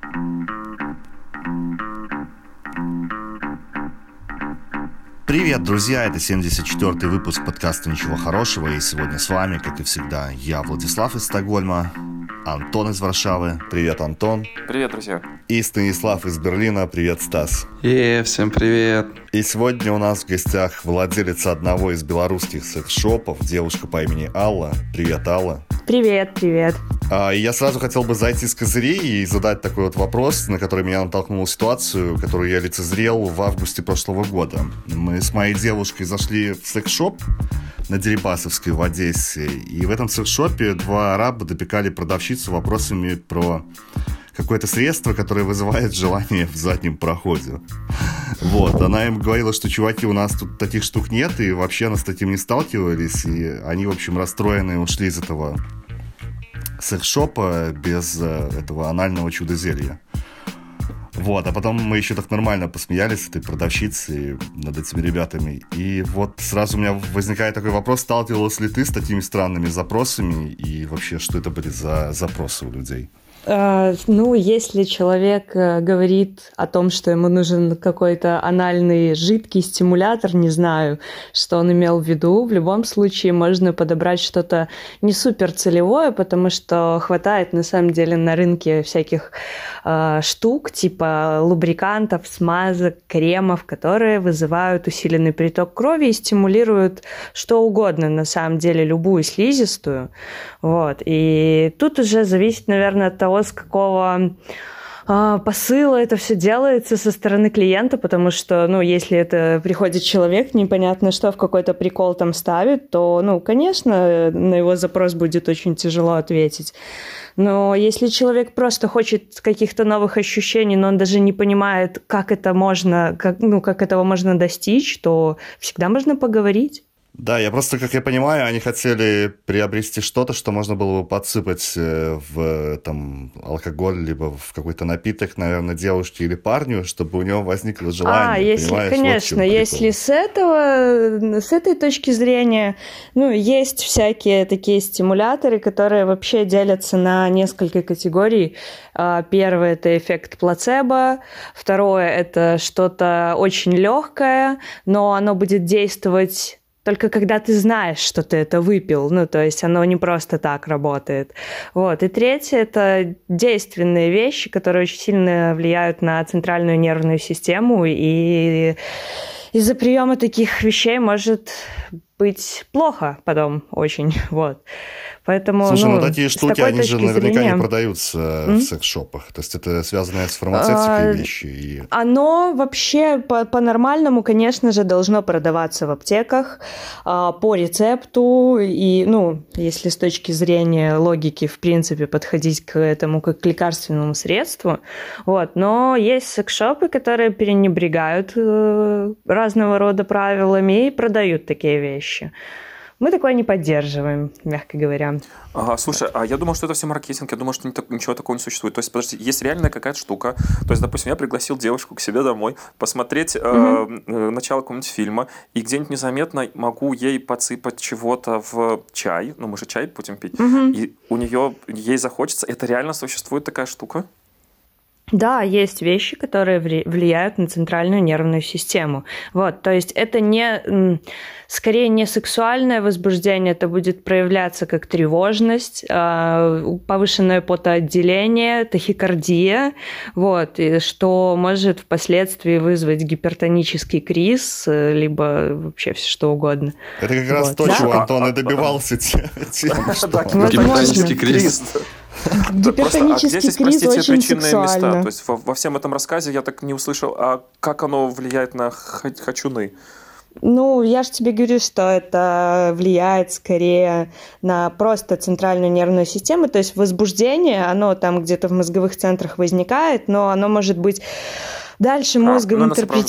Привет, друзья! Это 74-й выпуск подкаста «Ничего хорошего», и сегодня с вами, как и всегда, я, Владислав из Стокгольма, Антон из Варшавы. Привет, Антон. Привет, друзья. И Станислав из Берлина. Привет, Стас. Всем привет. И сегодня у нас в гостях владелица одного из белорусских секс-шопов, девушка по имени Алла. Привет, Алла. Привет, привет. И я сразу хотел бы зайти с козырей и задать такой вот вопрос, на который меня натолкнула ситуацию, которую я лицезрел в августе прошлого года. Мы с моей девушкой зашли в секс-шоп на Дерибасовской в Одессе, и в этом секс-шопе два араба допекали продавщицу вопросами про какое-то средство, которое вызывает желание в заднем проходе. Вот, она им говорила, что, чуваки, у нас тут таких штук нет, и вообще она с таким не сталкивались, и они, в общем, расстроенные ушли из этого секс-шопа без этого анального чудо-зелья. Вот, а потом мы еще так нормально посмеялись с этой продавщицей над этими ребятами. И вот сразу у меня возникает такой вопрос, сталкивалась ли ты с такими странными запросами, и вообще, что это были за запросы у людей? Если человек говорит о том, что ему нужен какой-то анальный жидкий стимулятор, не знаю, что он имел в виду, в любом случае можно подобрать что-то не супер целевое, потому что хватает на самом деле на рынке всяких штук, типа лубрикантов, смазок, кремов, которые вызывают усиленный приток крови и стимулируют что угодно, на самом деле, любую слизистую. Вот. И тут уже зависит, наверное, от того, с какого посыла это все делается со стороны клиента, потому что, если это приходит человек, непонятно что, в какой-то прикол там ставит, то, конечно, на его запрос будет очень тяжело ответить. Но если человек просто хочет каких-то новых ощущений, но он даже не понимает, как этого можно достичь, то всегда можно поговорить. Да, я просто, как я понимаю, они хотели приобрести что-то, что можно было бы подсыпать в алкоголь, либо в какой-то напиток, наверное, девушке или парню, чтобы у него возникло желание. Конечно, если с этой точки зрения, есть всякие такие стимуляторы, которые вообще делятся на несколько категорий. Первое – это эффект плацебо, второе – это что-то очень легкое, но оно будет действовать только когда ты знаешь, что ты это выпил. То есть оно не просто так работает. Вот. И третье – это действенные вещи, которые очень сильно влияют на центральную нервную систему. И из-за приема таких вещей может быть плохо потом очень. Вот. Поэтому, слушай, такие штуки, они же наверняка не продаются в секс-шопах. То есть это связанные с фармацевтикой вещи. Оно вообще по-нормальному, конечно же, должно продаваться в аптеках по рецепту. И, если с точки зрения логики, в принципе, подходить к этому как к лекарственному средству. Вот. Но есть секс-шопы, которые пренебрегают разного рода правилами и продают такие вещи. Мы такое не поддерживаем, мягко говоря. Слушай, я думал, что это все маркетинг, я думал, что ничего такого не существует. То есть, подожди, есть реальная какая-то штука. То есть, допустим, я пригласил девушку к себе домой посмотреть начало какого-нибудь фильма, и где-нибудь незаметно могу ей подсыпать чего-то в чай. Мы же чай будем пить. И ей захочется. Это реально существует такая штука? Да, есть вещи, которые влияют на центральную нервную систему. Вот, то есть это скорее не сексуальное возбуждение, это будет проявляться как тревожность, повышенное потоотделение, тахикардия, вот, и что может впоследствии вызвать гипертонический криз, либо вообще все что угодно. Это как раз то, чего Антон и добивался тем, что... Гипертонический криз. Гипертонический криз очень сексуально. Места? То есть во всем этом рассказе я так не услышал, а как оно влияет на хачуны? Я же тебе говорю, что это влияет скорее на просто центральную нервную систему, то есть возбуждение, оно там где-то в мозговых центрах возникает, но оно может быть дальше мозгом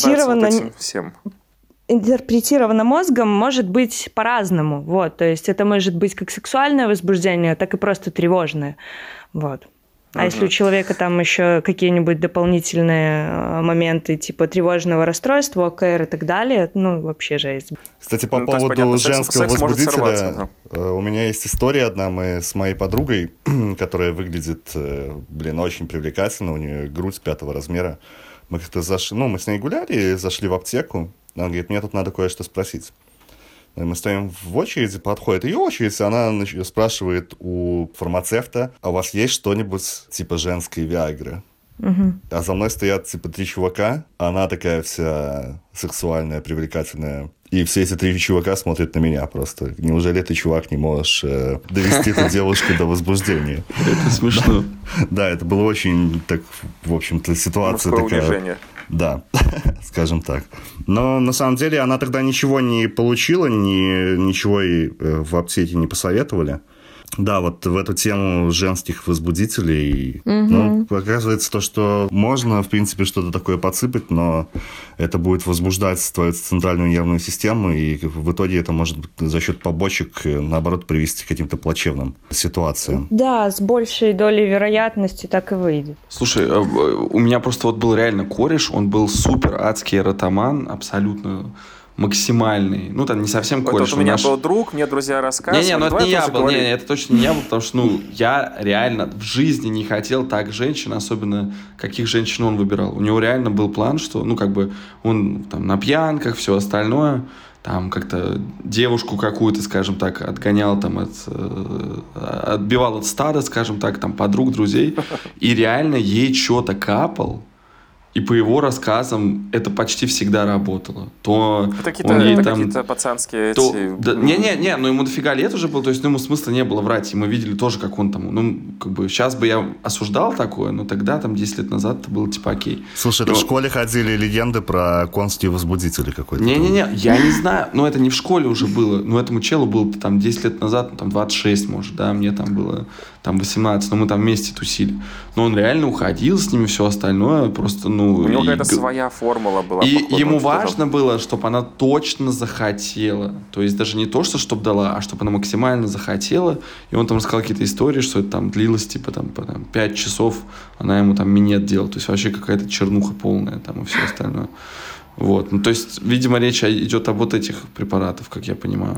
интерпретировано мозгом может быть по-разному. Вот, то есть это может быть как сексуальное возбуждение, так и просто тревожное. Вот. А если у человека там еще какие-нибудь дополнительные моменты, типа тревожного расстройства, ОКР и так далее, ну, вообще жесть. Кстати, по поводу женского возбудителя, у меня есть история одна. Мы с моей подругой, которая выглядит, очень привлекательно, у нее грудь 5 размера. Мы как-то зашли, мы с ней гуляли, зашли в аптеку. Она говорит, мне тут надо кое-что спросить. Мы стоим в очереди, подходит ее очередь, она спрашивает у фармацевта, а у вас есть что-нибудь типа женской Виагры? Угу. А за мной стоят типа 3 чувака, она такая вся сексуальная, привлекательная. И все эти 3 чувака смотрят на меня просто. Неужели ты, чувак, не можешь довести эту девушку до возбуждения? Это смешно. Да, это было очень, так, в общем-то, ситуация такая... такая... унижение. Да, скажем так. Но на самом деле она тогда ничего не получила, ничего ей в аптеке не посоветовали. Да, вот в эту тему женских возбудителей, оказывается то, что можно, в принципе, что-то такое подсыпать, но это будет возбуждать твою центральную нервную систему, и в итоге это может за счет побочек, наоборот, привести к каким-то плачевным ситуациям. Да, с большей долей вероятности так и выйдет. Слушай, у меня просто вот был реально кореш, он был супер адский эротоман, абсолютно... максимальный. Ну, там не совсем кореш. Вот у меня был друг, мне друзья рассказывали. Не-не, это не я был. Не, это точно не я был, потому что, я реально в жизни не хотел так женщин, особенно каких женщин он выбирал. У него реально был план, что, он там на пьянках, все остальное, там как-то девушку какую-то, скажем так, отгонял там отбивал от стада, скажем так, там подруг, друзей, и реально ей что-то капал. И по его рассказам это почти всегда работало. Это какие-то пацанские Не, ему дофига лет уже было, то есть ему смысла не было врать. И мы видели тоже, как он там... сейчас бы я осуждал такое, но тогда, 10 лет назад, это было типа окей. Слушай, это в школе ходили легенды про конские возбудители какой-то. Не, я не знаю, но это не в школе уже было. Но этому челу было 10 лет назад, 26, может, да, мне там было 18, но мы там вместе тусили. Но он реально уходил с ними, все остальное, просто, у него какая-то своя формула была. И ему важно было, чтобы она точно захотела. То есть даже не то, чтобы дала, а чтобы она максимально захотела. И он там рассказал какие-то истории, что это там длилось по 5 часов. Она ему там минет делала. То есть вообще какая-то чернуха полная там и все остальное. Вот. То есть, видимо, речь идет об вот этих препаратах, как я понимаю.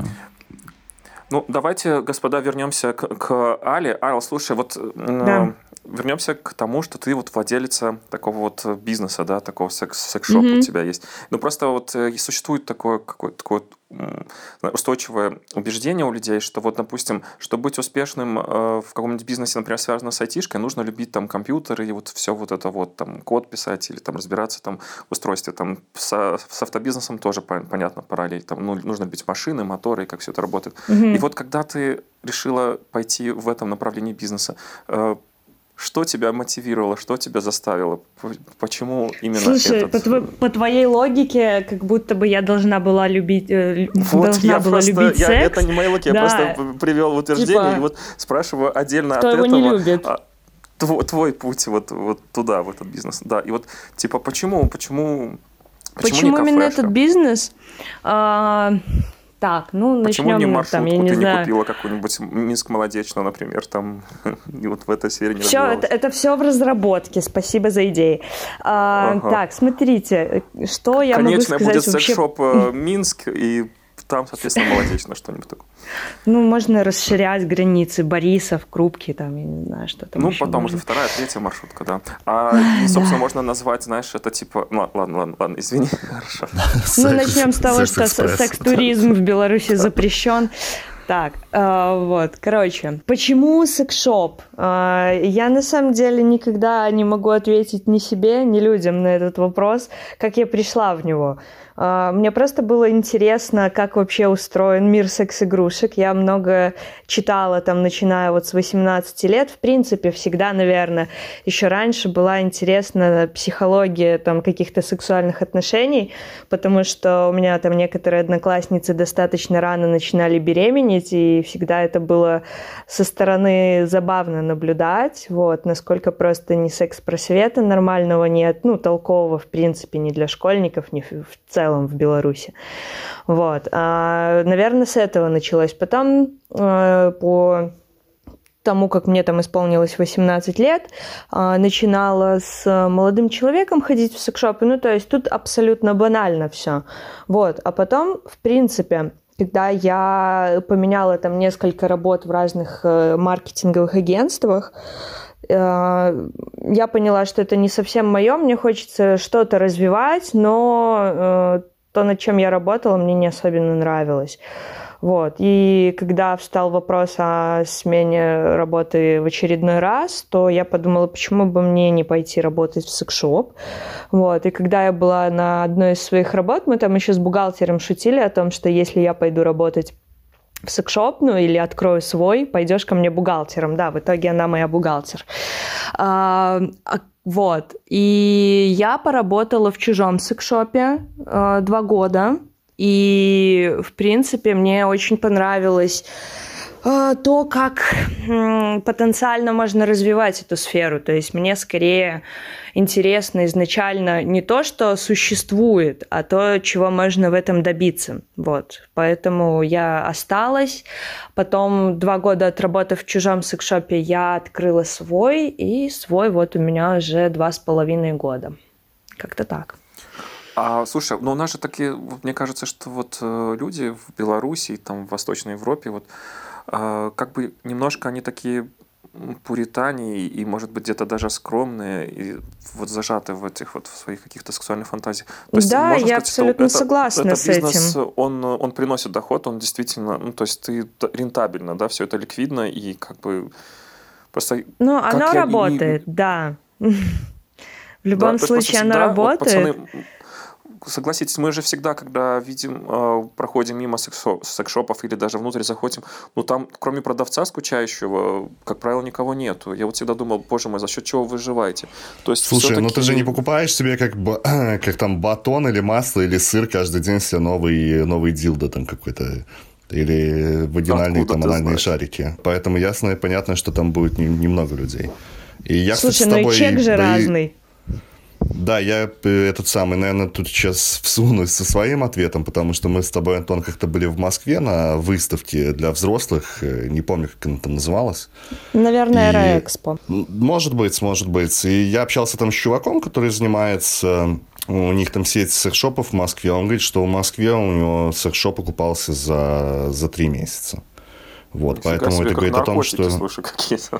Давайте, господа, вернемся к Але. Алла, слушай, вернемся к тому, что ты владелица такого бизнеса, да, такого секс-шопа у тебя есть. Просто существует такое какое-то устойчивое убеждение у людей, что допустим, чтобы быть успешным в каком-нибудь бизнесе, например, связанном с айтишкой, нужно любить компьютеры и все это код писать или разбираться в устройстве. С автобизнесом тоже понятно параллель. Нужно любить машины, моторы и как все это работает. И когда ты решила пойти в этом направлении бизнеса, что тебя мотивировало, что тебя заставило? Почему именно этот? По твоей логике, как будто бы я должна была любить секс. Это не моя логика, я просто привел утверждение и спрашиваю отдельно кто от его этого. Не любит? Твой путь туда, в этот бизнес. Да, и почему именно этот бизнес? Так, начнем. Почему не маршрутку я не ты знаю. Не купила какую-нибудь Минск молодечную, например, и в этой сфере не развивалась? Это все в разработке, спасибо за идеи. Так, смотрите, что я могу сказать будет вообще... секс-шоп Минск, и там, соответственно, молодечная что-нибудь такое. Можно расширять границы Борисов, Крупки, я не знаю, что там еще потом можно. уже 2-я, 3-я маршрутка, да. Собственно, можно назвать, знаешь, это типа... Ладно, извини, хорошо. Начнем с того, что секс-туризм в Беларуси запрещен. Так, почему секс-шоп? Я на самом деле никогда не могу ответить ни себе, ни людям на этот вопрос, как я пришла в него. Мне просто было интересно, как вообще устроен мир секс-игрушек. Я много читала, начиная с 18 лет. В принципе, всегда, наверное, еще раньше была интересна психология каких-то сексуальных отношений, потому что у меня некоторые одноклассницы достаточно рано начинали беременеть, и всегда это было со стороны забавно наблюдать, насколько просто ни секс-просвета нормального нет, толкового, в принципе, ни для школьников, ни в целом в Беларуси. Наверное, с этого началось. Потом по тому, как мне там исполнилось 18 лет, начинала с молодым человеком ходить в секс-шопы. Ну, то есть тут абсолютно банально все. Вот. А потом, в принципе, когда я поменяла там несколько работ в разных маркетинговых агентствах, я поняла, что это не совсем мое. Мне хочется что-то развивать, но то, над чем я работала, мне не особенно нравилось. Вот. И когда встал вопрос о смене работы в очередной раз, то я подумала, почему бы мне не пойти работать в секс-шоп. Вот. И когда я была на одной из своих работ, мы там еще с бухгалтером шутили о том, что если я пойду работать в секс-шоп, ну или открою свой, пойдешь ко мне бухгалтером. Да, в итоге она моя бухгалтер. Вот. И я поработала в чужом секс-шопе 2 года. И, в принципе, мне очень понравилось то, как потенциально можно развивать эту сферу. То есть мне скорее интересно изначально не то, что существует, а то, чего можно в этом добиться. Вот. Поэтому я осталась. Потом 2 года отработав в чужом секс-шопе, я открыла свой. И свой вот у меня уже 2,5 года. Как-то так. Слушай, ну у нас же такие, мне кажется, что вот люди в Беларуси, там в Восточной Европе, вот как бы немножко они такие пуритане и, может быть, где-то даже скромные и вот зажаты в этих вот в своих каких-то сексуальных фантазиях. То есть, да, можно я сказать, абсолютно согласна это с бизнес, этим. Он приносит доход, он действительно, ну то есть ты рентабельно, да, все это ликвидно и как бы просто... Ну, оно работает, да. В любом случае оно работает. Вот, пацаны, согласитесь, мы же всегда, когда видим, проходим мимо секс-шопов или даже внутрь заходим, ну там, кроме продавца скучающего, как правило, никого нету. Я вот всегда думал, боже мой, за счет чего вы выживаете? То есть, слушай, ну ты же не покупаешь себе как там батон или масло или сыр каждый день себе новый дилдо там какой-то. Или вагинальные там анальные шарики. Поэтому ясно и понятно, что там будет немного людей. И я, слушай, кстати, с тобой, и чек же разный. Да, я наверное, тут сейчас всунусь со своим ответом, потому что мы с тобой, Антон, как-то были в Москве на выставке для взрослых, не помню, как она там называлась. Наверное, Аэроэкспо. Может быть. И я общался там с чуваком, который занимается... У них там сеть секс-шопов в Москве. Он говорит, что в Москве у него секс-шоп окупался за 3 месяца. Вот, поэтому это говорит о том, что... Слушай, какие-то.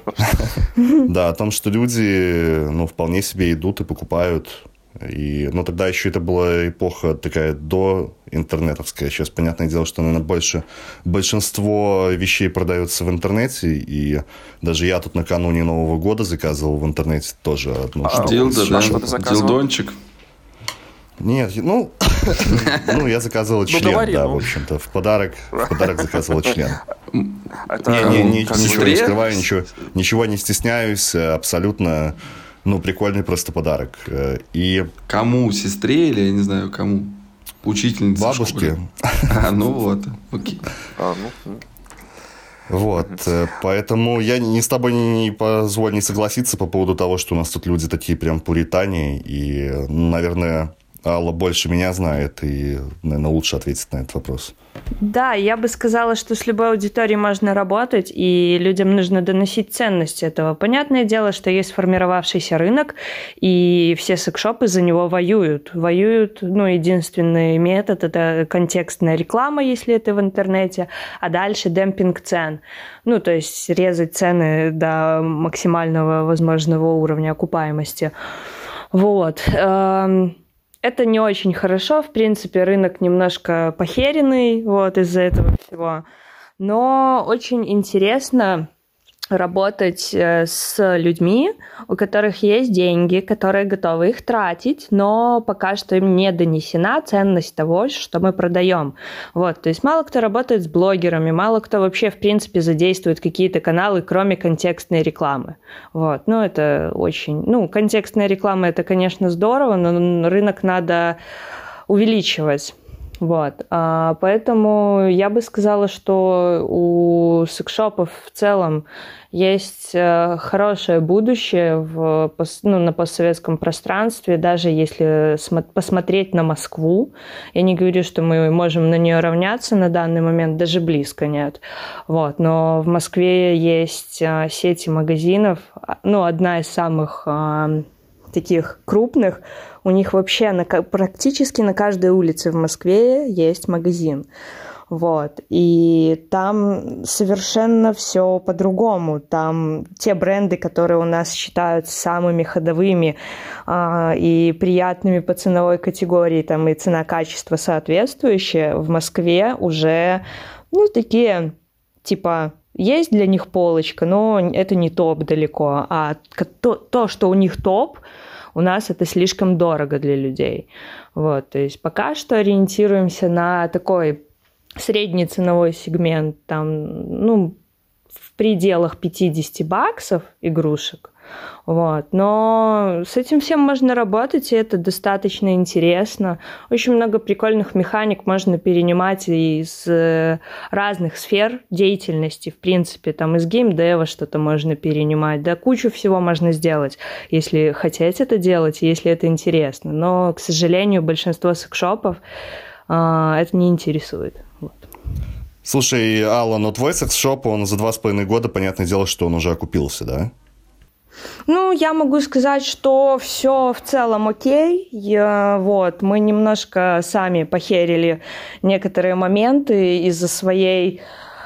Да, о том, что люди, ну, вполне себе идут и покупают. И, ну, тогда еще это была эпоха такая до интернетовская. Сейчас, понятное дело, что, наверное, большинство вещей продаются в интернете. И даже я тут накануне Нового года заказывал в интернете тоже одну штуку. Дилдончик. Нет, ну, я заказывал член, да, в общем-то. В подарок заказывал член. Ничего не скрываю, ничего не стесняюсь, абсолютно, ну, прикольный просто подарок. И... Кому? Сестре или, я не знаю, кому? Учительнице? Бабушке. Ну вот, окей. Вот, поэтому я с тобой не позволю не согласиться по поводу того, что у нас тут люди такие прям пуритане, и, наверное... Алла больше меня знает и, наверное, лучше ответит на этот вопрос. Да, я бы сказала, что с любой аудиторией можно работать, и людям нужно доносить ценность этого. Понятное дело, что есть сформировавшийся рынок, и все секс-шопы за него воюют. Ну, единственный метод – это контекстная реклама, если это в интернете, а дальше демпинг цен. Ну, то есть резать цены до максимального возможного уровня окупаемости. Вот. Это не очень хорошо, в принципе, рынок немножко похеренный вот из-за этого всего, но очень интересно работать с людьми, у которых есть деньги, которые готовы их тратить, но пока что им не донесена ценность того, что мы продаем. Вот, то есть мало кто работает с блогерами, мало кто вообще, в принципе, задействует какие-то каналы, кроме контекстной рекламы. Вот, ну, это очень... Ну, контекстная реклама, это, конечно, здорово, но рынок надо увеличивать. Вот. Поэтому я бы сказала, что у секс-шопов в целом есть хорошее будущее на постсоветском пространстве, даже если посмотреть на Москву. Я не говорю, что мы можем на нее равняться на данный момент, даже близко нет. Вот. Но в Москве есть сети магазинов, одна из самых таких крупных. У них вообще практически на каждой улице в Москве есть магазин. Вот. И там совершенно все по-другому. Там те бренды, которые у нас считаются самыми ходовыми и приятными по ценовой категории, там и цена-качество соответствующие, в Москве уже, такие, типа, есть для них полочка, но это не топ далеко. А то, что у них топ, у нас это слишком дорого для людей. Вот, то есть пока что ориентируемся на такой средний ценовой сегмент, там, в пределах $50 игрушек. Вот. Но с этим всем можно работать, и это достаточно интересно. Очень много прикольных механик можно перенимать из разных сфер деятельности. В принципе, там из геймдева что-то можно перенимать, да, кучу всего можно сделать, если хотеть это делать, если это интересно. Но, к сожалению, большинство секс-шопов это не интересует. Вот. Слушай, Алла, но твой секс-шоп, он за 2,5 года, понятное дело, что он уже окупился, да? Я могу сказать, что все в целом окей. Мы немножко сами похерили некоторые моменты из-за своей...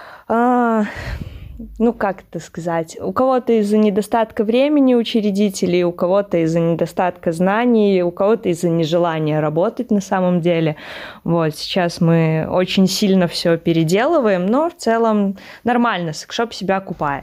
как это сказать? У кого-то из-за недостатка времени учредителей, у кого-то из-за недостатка знаний, у кого-то из-за нежелания работать на самом деле. Вот, сейчас мы очень сильно все переделываем, но в целом нормально, секс-шоп себя окупает.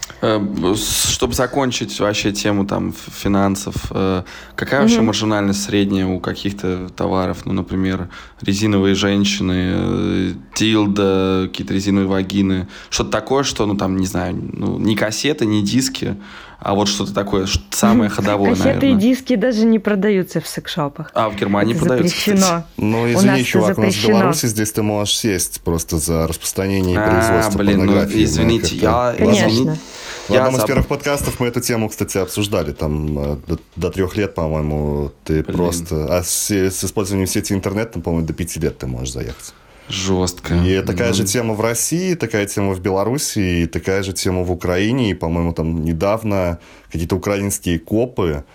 Чтобы закончить вообще тему там финансов, какая вообще маржинальность средняя у каких-то товаров? Например, резиновые женщины, дилдо, какие-то резиновые вагины. Что-то такое, что, не знаю, не кассеты, не диски, а вот что-то такое, самое ходовое, наверное. Кассеты и диски даже не продаются в секс-шопах. А в Германии это продаются, запрещено. Кстати. Извини, чувак, у нас в Беларуси здесь ты можешь сесть просто за распространение и производство порнографии. Извините, Конечно. В одном из первых подкастов мы эту тему, кстати, обсуждали. Там до 3 лет, по-моему, ты просто... А с использованием сети интернет, по-моему, до 5 лет ты можешь заехать. Жестко. И такая же тема в России, такая тема в Беларуси, и такая же тема в Украине. И, по-моему, там недавно какие-то украинские копы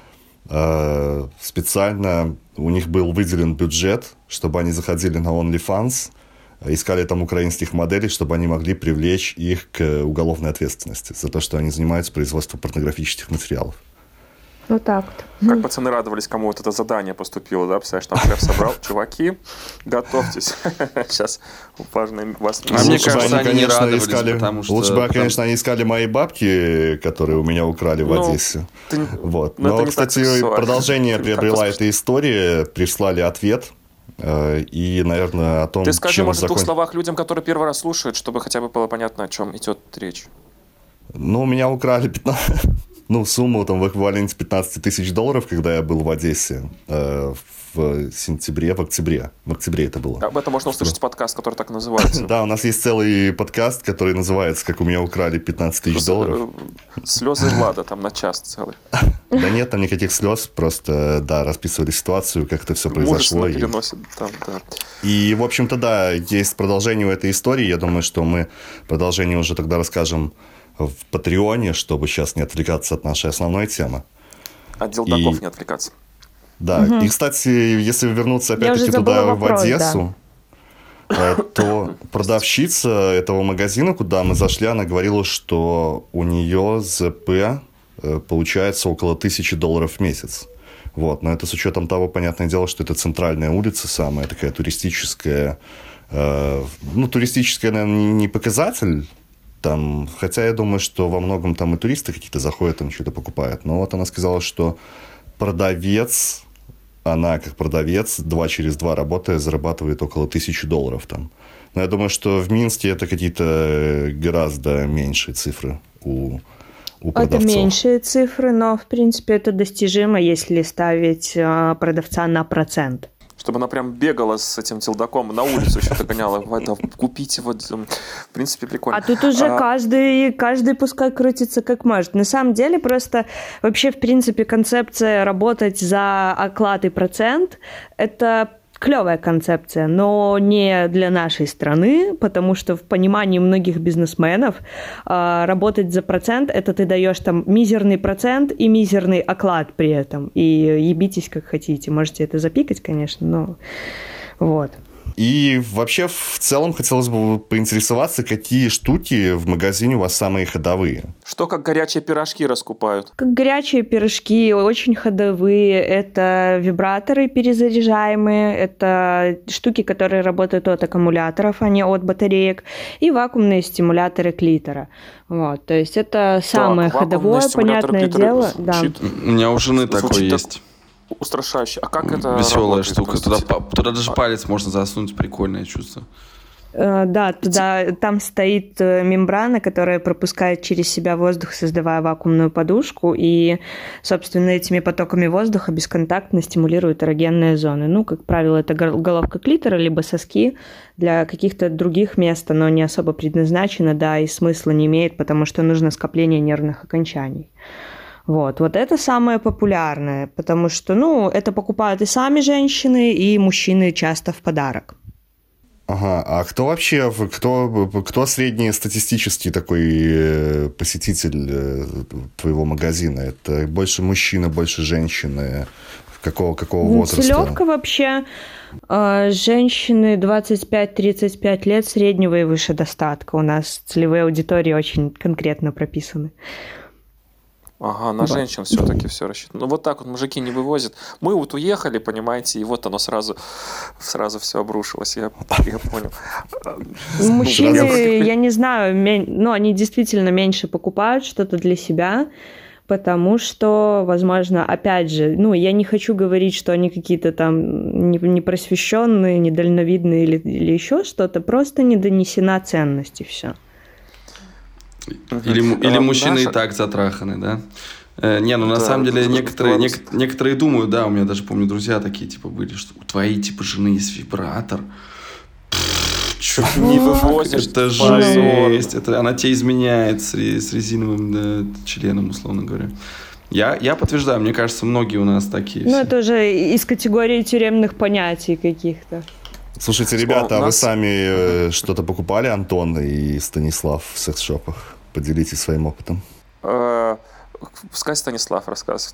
специально... У них был выделен бюджет, чтобы они заходили на OnlyFans, искали там украинских моделей, чтобы они могли привлечь их к уголовной ответственности за то, что они занимаются производством порнографических материалов. Вот так вот. Как пацаны радовались, кому вот это задание поступило, да? Представляешь, там шеф собрал, чуваки, готовьтесь. Сейчас важно вас... мне кажется, они не радовались, потому что... Лучше бы, конечно, они искали мои бабки, которые у меня украли в Одессе. Вот. Но, кстати, продолжение приобрела эта история, прислали ответ. И, наверное, о том, ты скажи, может, в 2 словах людям, которые первый раз слушают, чтобы хотя бы было понятно, о чем идет речь. У меня украли сумму там в эквиваленте $15 тысяч, когда я был в Одессе в сентябре, в октябре. В октябре это было. Об этом можно услышать подкаст, который так называется. Да, у нас есть целый подкаст, который называется «Как у меня украли $15 тысяч». Слезы Влада там на час целый. Да нет, там никаких слез, просто, да, расписывали ситуацию, как это все произошло. Мужественно переносит там, да. И, в общем-то, да, есть продолжение у этой истории. Я думаю, что мы продолжение уже тогда расскажем в Патреоне, чтобы сейчас не отвлекаться от нашей основной темы. От делдаков не отвлекаться. Да, и, кстати, если вернуться опять-таки туда, в Одессу, то продавщица этого магазина, куда мы зашли, она говорила, что у нее ЗП получается около $1000 в месяц. Вот. Но это с учетом того, понятное дело, что это центральная улица, самая такая туристическая. Туристическая, наверное, не показатель, там, хотя я думаю, что во многом там и туристы какие-то заходят, там что-то покупают. Но вот она сказала, что она как продавец 2 через 2 работая зарабатывает около $1000 там. Но я думаю, что в Минске это какие-то гораздо меньшие цифры у продавцов. Это меньшие цифры, но в принципе это достижимо, если ставить продавца на процент. Чтобы она прям бегала с этим телдаком на улицу, еще догоняла. Купите, в принципе, прикольно. А тут уже каждый пускай крутится как может. На самом деле просто вообще, в принципе, концепция работать за оклад и процент – это клевая концепция, но не для нашей страны, потому что в понимании многих бизнесменов работать за процент – это ты даешь там мизерный процент и мизерный оклад при этом. И ебитесь как хотите. Можете это запикать, конечно, но вот. И вообще, в целом, хотелось бы поинтересоваться, какие штуки в магазине у вас самые ходовые? Что как горячие пирожки раскупают? Как горячие пирожки, очень ходовые. Это вибраторы перезаряжаемые, это штуки, которые работают от аккумуляторов, а не от батареек, и вакуумные стимуляторы клитора. Вот, то есть это самое ходовое, понятное дело. Да. У меня у жены такое есть. Устрашающе. А как это веселая работает? штука. Туда даже палец можно засунуть. Прикольное чувство. Да, там стоит мембрана, которая пропускает через себя воздух, создавая вакуумную подушку, и, собственно, этими потоками воздуха бесконтактно стимулирует эрогенные зоны. Ну, как правило, это головка клитора, либо соски. Для каких-то других мест оно не особо предназначено, да, и смысла не имеет, потому что нужно скопление нервных окончаний. Вот это самое популярное, потому что, это покупают и сами женщины, и мужчины часто в подарок. Ага, а кто вообще, кто среднестатистический такой посетитель твоего магазина? Это больше мужчины, больше женщины? Какого возраста? Целевка вообще. Женщины 25-35 лет среднего и выше достатка. У нас целевые аудитории очень конкретно прописаны. Ага, на женщин все-таки все рассчитано. Ну, вот так вот мужики не вывозят. Мы вот уехали, понимаете, и вот оно сразу все обрушилось. Я понял. Мужчины, я не знаю, они действительно меньше покупают что-то для себя, потому что, возможно, опять же, я не хочу говорить, что они какие-то там непросвещенные, недальновидные или еще что-то, просто не донесена ценность, и все. Или мужчины и так затраханы, да? На самом деле некоторые думают, да, у меня даже, помню, друзья такие, типа, были, что у твоей, типа, жены есть вибратор. Не вывозишь. Это жесть. Она тебе изменяет с резиновым членом, условно говоря. Я подтверждаю, мне кажется, многие у нас такие. Это уже из категории тюремных понятий каких-то. Слушайте, ребята, а вы сами что-то покупали, Антон и Станислав, в секс-шопах? Поделитесь своим опытом. Пускай Станислав рассказывает.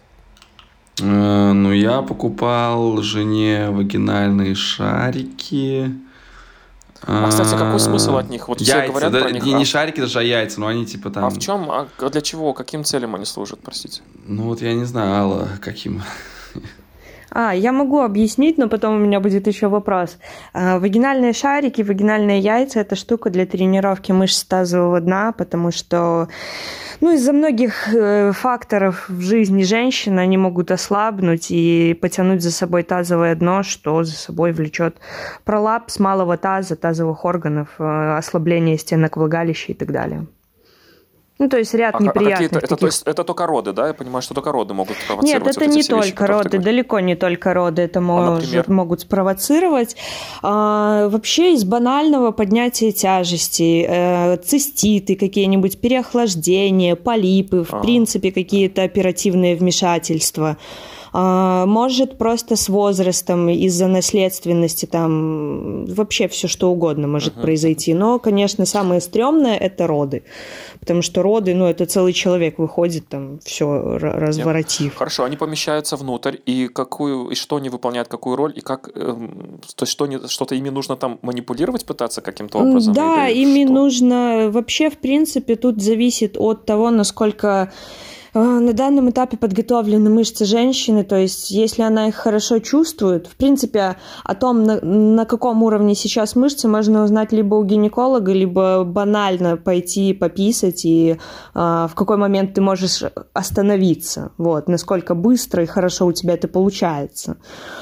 Я покупал жене вагинальные шарики. Кстати, какой смысл от них? Вот яйца, все говорят про них. Не шарики даже, а яйца, но они типа там... А в чем? Для чего? Каким целям они служат, простите? Я не знаю, Алла, каким... Я могу объяснить, но потом у меня будет еще вопрос. Вагинальные шарики, вагинальные яйца – это штука для тренировки мышц тазового дна, потому что из-за многих факторов в жизни женщины они могут ослабнуть и потянуть за собой тазовое дно, что за собой влечет пролапс малого таза, тазовых органов, ослабление стенок влагалища и так далее. То есть ряд неприятных это только роды, да? Я понимаю, что только роды могут спровоцировать. Нет, это не только роды, далеко не только роды это могут спровоцировать. Вообще из банального поднятия тяжести, циститы какие-нибудь, переохлаждения, полипы, в принципе какие-то оперативные вмешательства. Может просто с возрастом из-за наследственности там вообще все что угодно может произойти. Но, конечно, самое стрёмное – это роды. Потому что роды, это целый человек выходит, там все разворотив. Хорошо, они помещаются внутрь, и что они выполняют, какую роль, и как, то есть что-то ими нужно там манипулировать, пытаться каким-то образом? Да, ими нужно, вообще, в принципе, тут зависит от того, насколько на данном этапе подготовлены мышцы женщины, то есть если она их хорошо чувствует, в принципе, о том, на каком уровне сейчас мышцы, можно узнать либо у гинеколога, либо банально пойти пописать, и в какой момент ты можешь остановиться, насколько быстро и хорошо у тебя это получается.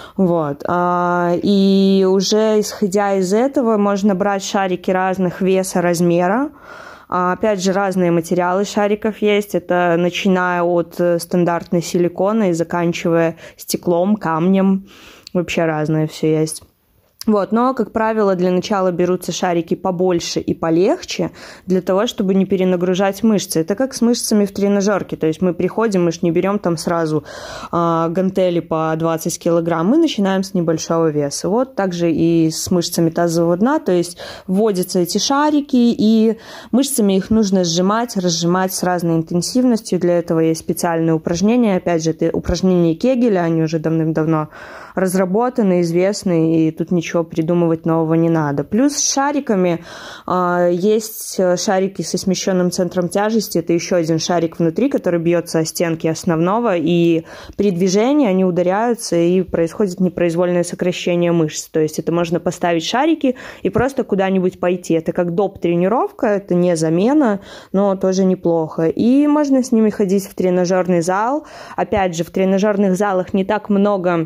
И уже исходя из этого можно брать шарики разных веса, размера. Опять же, разные материалы шариков есть. Это начиная от стандартной силикона и заканчивая стеклом, камнем. вообще разное все есть. Вот, но, как правило, для начала берутся шарики побольше и полегче, для того, чтобы не перенагружать мышцы. Это как с мышцами в тренажерке, то есть мы приходим, мы же не берем там сразу гантели по 20 килограмм, мы начинаем с небольшого веса. Вот также и с мышцами тазового дна, то есть вводятся эти шарики, и мышцами их нужно сжимать, разжимать с разной интенсивностью. Для этого есть специальные упражнения, опять же, это упражнения Кегеля, они уже давным-давно разработаны, известны, и тут ничего придумывать нового не надо. Плюс с шариками есть шарики со смещенным центром тяжести. Это еще один шарик внутри, который бьется о стенки основного, и при движении они ударяются, и происходит непроизвольное сокращение мышц. То есть это можно поставить шарики и просто куда-нибудь пойти. Это как доп-тренировка, это не замена, но тоже неплохо. И можно с ними ходить в тренажерный зал. Опять же, в тренажерных залах не так много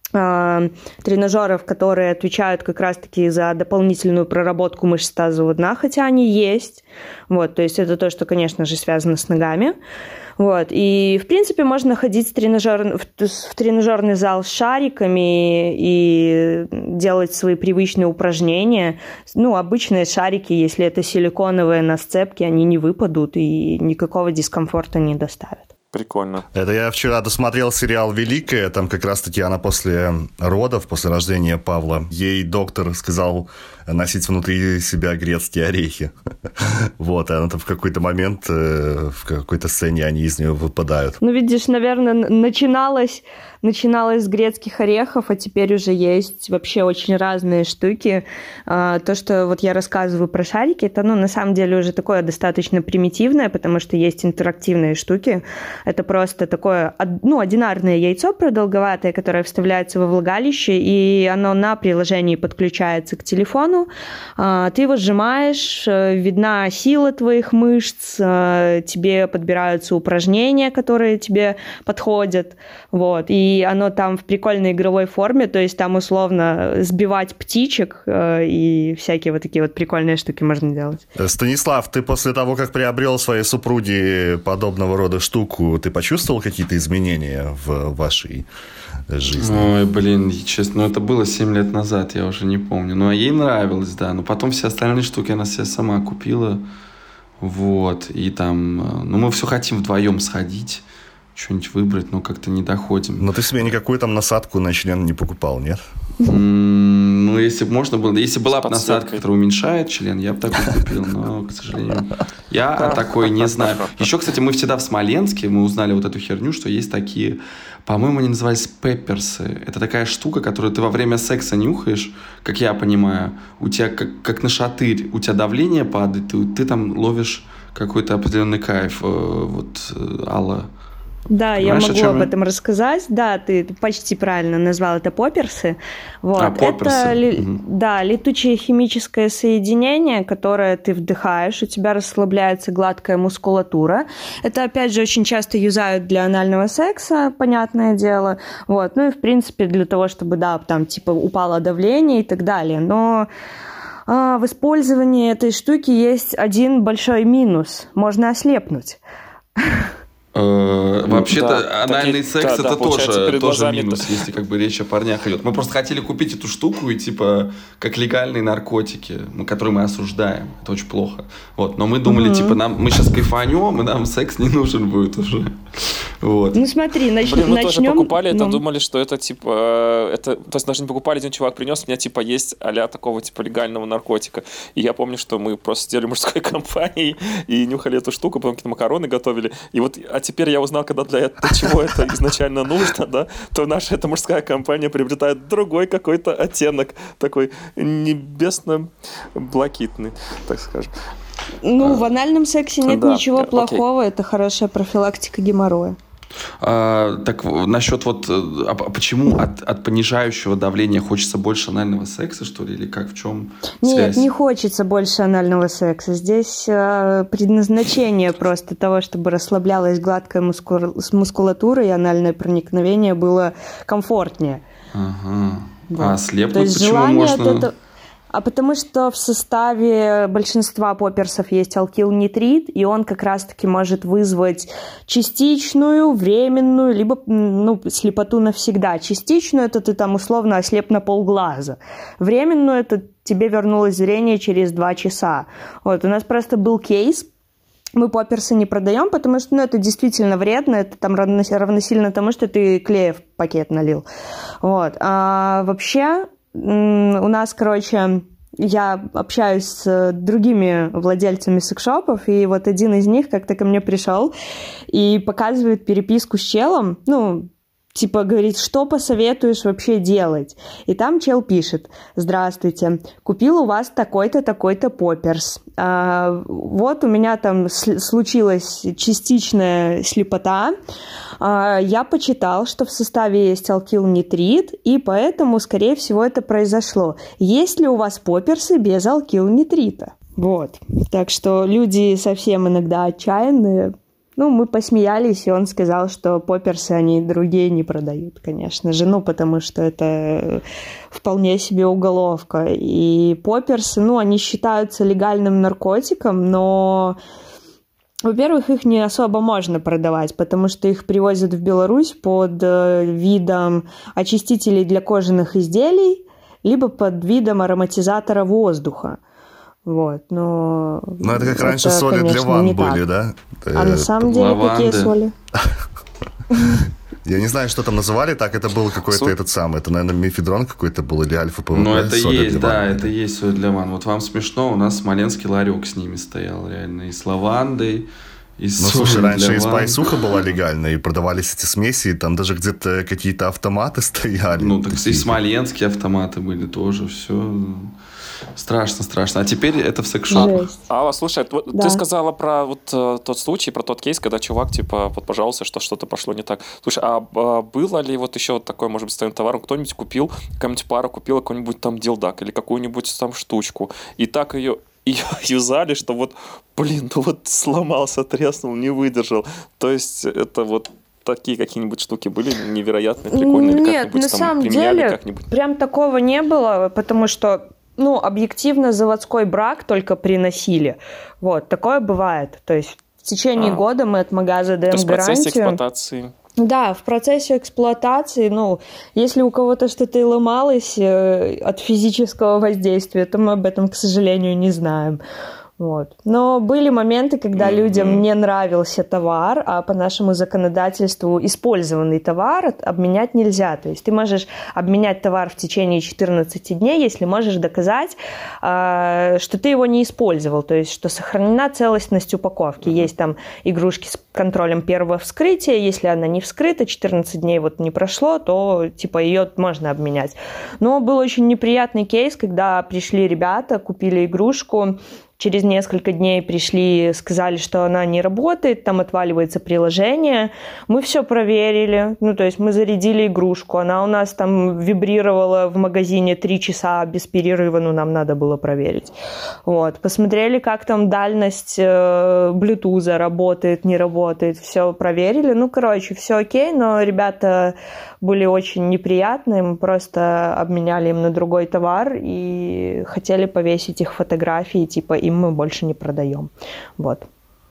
тренажеров, которые отвечают как раз-таки за дополнительную проработку мышц тазового дна, хотя они есть. Вот, то есть это то, что, конечно же, связано с ногами. Вот, и, в принципе, можно ходить в тренажерный зал с шариками и делать свои привычные упражнения. Ну, обычные шарики, если это силиконовые на сцепке, они не выпадут и никакого дискомфорта не доставят. Прикольно. Это я вчера досмотрел сериал «Великая». Там как раз-таки она после родов, после рождения Павла, ей доктор сказал носить внутри себя грецкие орехи. Вот, и она там в какой-то момент, в какой-то сцене они из нее выпадают. Ну, видишь, наверное, начиналось с грецких орехов, а теперь уже есть вообще очень разные штуки. То, что вот я рассказываю про шарики, это, ну, на самом деле уже такое достаточно примитивное, потому что есть интерактивные штуки. Это просто такое, ну, одинарное яйцо продолговатое, которое вставляется во влагалище, и оно на приложении подключается к телефону. Ты его сжимаешь, видна сила твоих мышц, тебе подбираются упражнения, которые тебе подходят, вот, и оно там в прикольной игровой форме, то есть там условно сбивать птичек и всякие вот такие вот прикольные штуки можно делать. Станислав, ты после того, как приобрел своей супруге подобного рода штуку, ты почувствовал какие-то изменения в вашей жизни? Ой, блин, честно, это было 7 лет назад, я уже не помню. Ну, а ей нравилось, да. Но потом все остальные штуки она себе сама купила. Вот. И там, ну, мы все хотим вдвоем сходить, что-нибудь выбрать, но как-то не доходим. Но ты себе никакую там насадку на член не покупал, нет? Ну, если бы можно было... Если была бы насадка, которая уменьшает член, я бы такой купил, но, к сожалению, я такой не знаю. Еще, кстати, мы всегда в Смоленске, мы узнали вот эту херню, что есть такие, по-моему, они назывались пепперсы. Это такая штука, которую ты во время секса нюхаешь, как я понимаю, у тебя как на шатырь, у тебя давление падает, ты там ловишь какой-то определенный кайф. Вот, Алла... Да, понимаешь, я могу об этом рассказать. Да, ты почти правильно назвал это попперсы. Вот. Попперсы. Это да, летучее химическое соединение, которое ты вдыхаешь, у тебя расслабляется гладкая мускулатура. Это, опять же, очень часто юзают для анального секса, понятное дело. Вот. Ну и, в принципе, для того, чтобы, да, там, типа, упало давление и так далее. Но в использовании этой штуки есть один большой минус. Можно ослепнуть. Вообще-то да, анальный секс да, это тоже минус, -то. если как бы речь о парнях идет. Мы просто хотели купить эту штуку и типа как легальные наркотики, которые мы осуждаем. Это очень плохо. Вот, но мы думали, типа, мы сейчас кайфанем, и нам секс не нужен будет уже. Вот. Ну смотри, начнем. Мы тоже покупали это, думали, что это типа, то есть даже не покупали, один чувак принес, у меня типа есть а-ля такого типа легального наркотика. И я помню, что мы просто сидели в мужской компании и нюхали эту штуку, потом какие-то макароны готовили. И вот, а теперь я узнал, когда для чего это изначально нужно, да, то наша эта мужская компания приобретает другой какой-то оттенок, такой небесно-блакитный, так скажем. Ну, в анальном сексе нет да, ничего плохого, окей. Это хорошая профилактика геморроя. Так насчет вот, почему от понижающего давления хочется больше анального секса, что ли, или как, в чем связь? Нет, не хочется больше анального секса. Здесь предназначение просто того, чтобы расслаблялась гладкая мускулатура и анальное проникновение было комфортнее. Ага. Да. А слепнуть То есть почему желание можно? от этого... А потому что в составе большинства попперсов есть алкилнитрит, и он как раз-таки может вызвать частичную, временную, либо слепоту навсегда. Частичную — это ты там условно ослеп на полглаза. Временную — это тебе вернулось зрение через 2 часа. Вот, у нас просто был кейс. Мы попперсы не продаем, потому что это действительно вредно. Это там равносильно тому, что ты клея в пакет налил. Вот. А вообще... У нас, я общаюсь с другими владельцами секс-шопов, и вот один из них как-то ко мне пришел и показывает переписку с челом, говорит, что посоветуешь вообще делать? И там чел пишет: «Здравствуйте, купил у вас такой-то, такой-то попперс. Вот у меня там случилась частичная слепота. Я почитал, что в составе есть алкилнитрит, и поэтому, скорее всего, это произошло. Есть ли у вас попперсы без алкилнитрита?» Вот. Так что люди совсем иногда отчаянные. Мы посмеялись, и он сказал, что попперсы они другие не продают, конечно же, потому что это вполне себе уголовка. И попперсы, они считаются легальным наркотиком, но, во-первых, их не особо можно продавать, потому что их привозят в Беларусь под видом очистителей для кожаных изделий, либо под видом ароматизатора воздуха. Вот, но это как раньше соли для ванн были, да? А на самом деле какие соли? Я не знаю, что там называли, так это был какой-то это, наверное, мефедрон какой-то был или альфа-ПВП. Это есть, да, это есть соль для ванн. Вот вам смешно, у нас смоленский ларек с ними стоял реально, и с лавандой, и с солью слушай, раньше для и ванн. Спайсуха была легальная, и продавались эти смеси, и там даже где-то какие-то автоматы стояли. Так и смоленские автоматы были тоже, все... Страшно. А теперь это в секс-шопах. Алла, слушай, ты сказала про тот случай, про тот кейс, когда чувак, пожаловался, что что-то пошло не так. Слушай, а было ли еще такое, может быть, с твоим товаром, кто-нибудь купил, какая-нибудь пара купила какой-нибудь там дилдак или какую-нибудь там штучку, и так ее юзали, что сломался, треснул, не выдержал. То есть это такие какие-нибудь штуки были невероятные, прикольные? Или Нет, на самом деле прям такого не было, потому что объективно заводской брак только приносили. Вот, такое бывает. То есть в течение года мы от магаза даем гарантию. То есть в процессе эксплуатации? Да, в процессе эксплуатации, если у кого-то что-то и ломалось от физического воздействия, то мы об этом, к сожалению, не знаем. Вот. Но были моменты, когда людям не нравился товар, а по нашему законодательству использованный товар обменять нельзя. То есть ты можешь обменять товар в течение 14 дней, если можешь доказать, что ты его не использовал, то есть что сохранена целостность упаковки. Есть там игрушки с контролем первого вскрытия, если она не вскрыта, 14 дней не прошло, то ее можно обменять. Но был очень неприятный кейс, когда пришли ребята, купили игрушку, через несколько дней пришли, сказали, что она не работает, там отваливается приложение. Мы все проверили, то есть мы зарядили игрушку, она у нас там вибрировала в магазине 3 часа без перерыва, нам надо было проверить. Вот. Посмотрели, как там дальность Bluetooth работает, не работает, все проверили. Все окей, но ребята были очень неприятные, мы просто обменяли им на другой товар и хотели повесить их фотографии, им мы больше не продаем. Вот.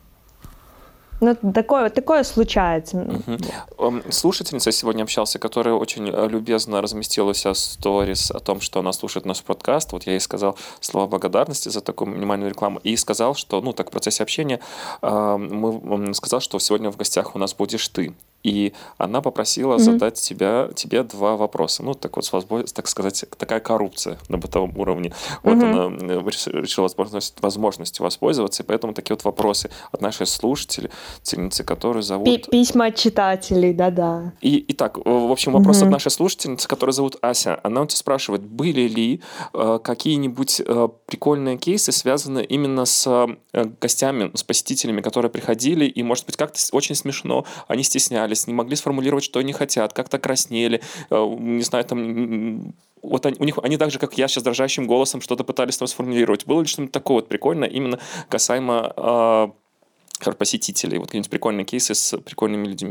Такое случается. Слушательница сегодня общался, которая очень любезно разместила у себя сторис о том, что она слушает наш подкаст. Я ей сказал слова благодарности за такую внимательную рекламу и сказал, что, в процессе общения сказал, что сегодня в гостях у нас будешь ты. И она попросила задать тебе 2 вопроса. Так сказать, такая коррупция на бытовом уровне. Она решила возможностью воспользоваться, и поэтому такие вопросы от нашей слушательницы, которую зовут... Письма от читателей, да-да. Итак, в общем, вопрос от нашей слушательницы, которую зовут Ася. Она у тебя спрашивает, были ли какие-нибудь прикольные кейсы, связанные именно с гостями, с посетителями, которые приходили, и, может быть, как-то очень смешно, они стеснялись, не могли сформулировать, что они хотят, как-то краснели, не знаю, там... Они так же, как я, сейчас дрожащим голосом что-то пытались там сформулировать. Было ли что-нибудь такое прикольное именно касаемо посетителей? Какие-нибудь прикольные кейсы с прикольными людьми?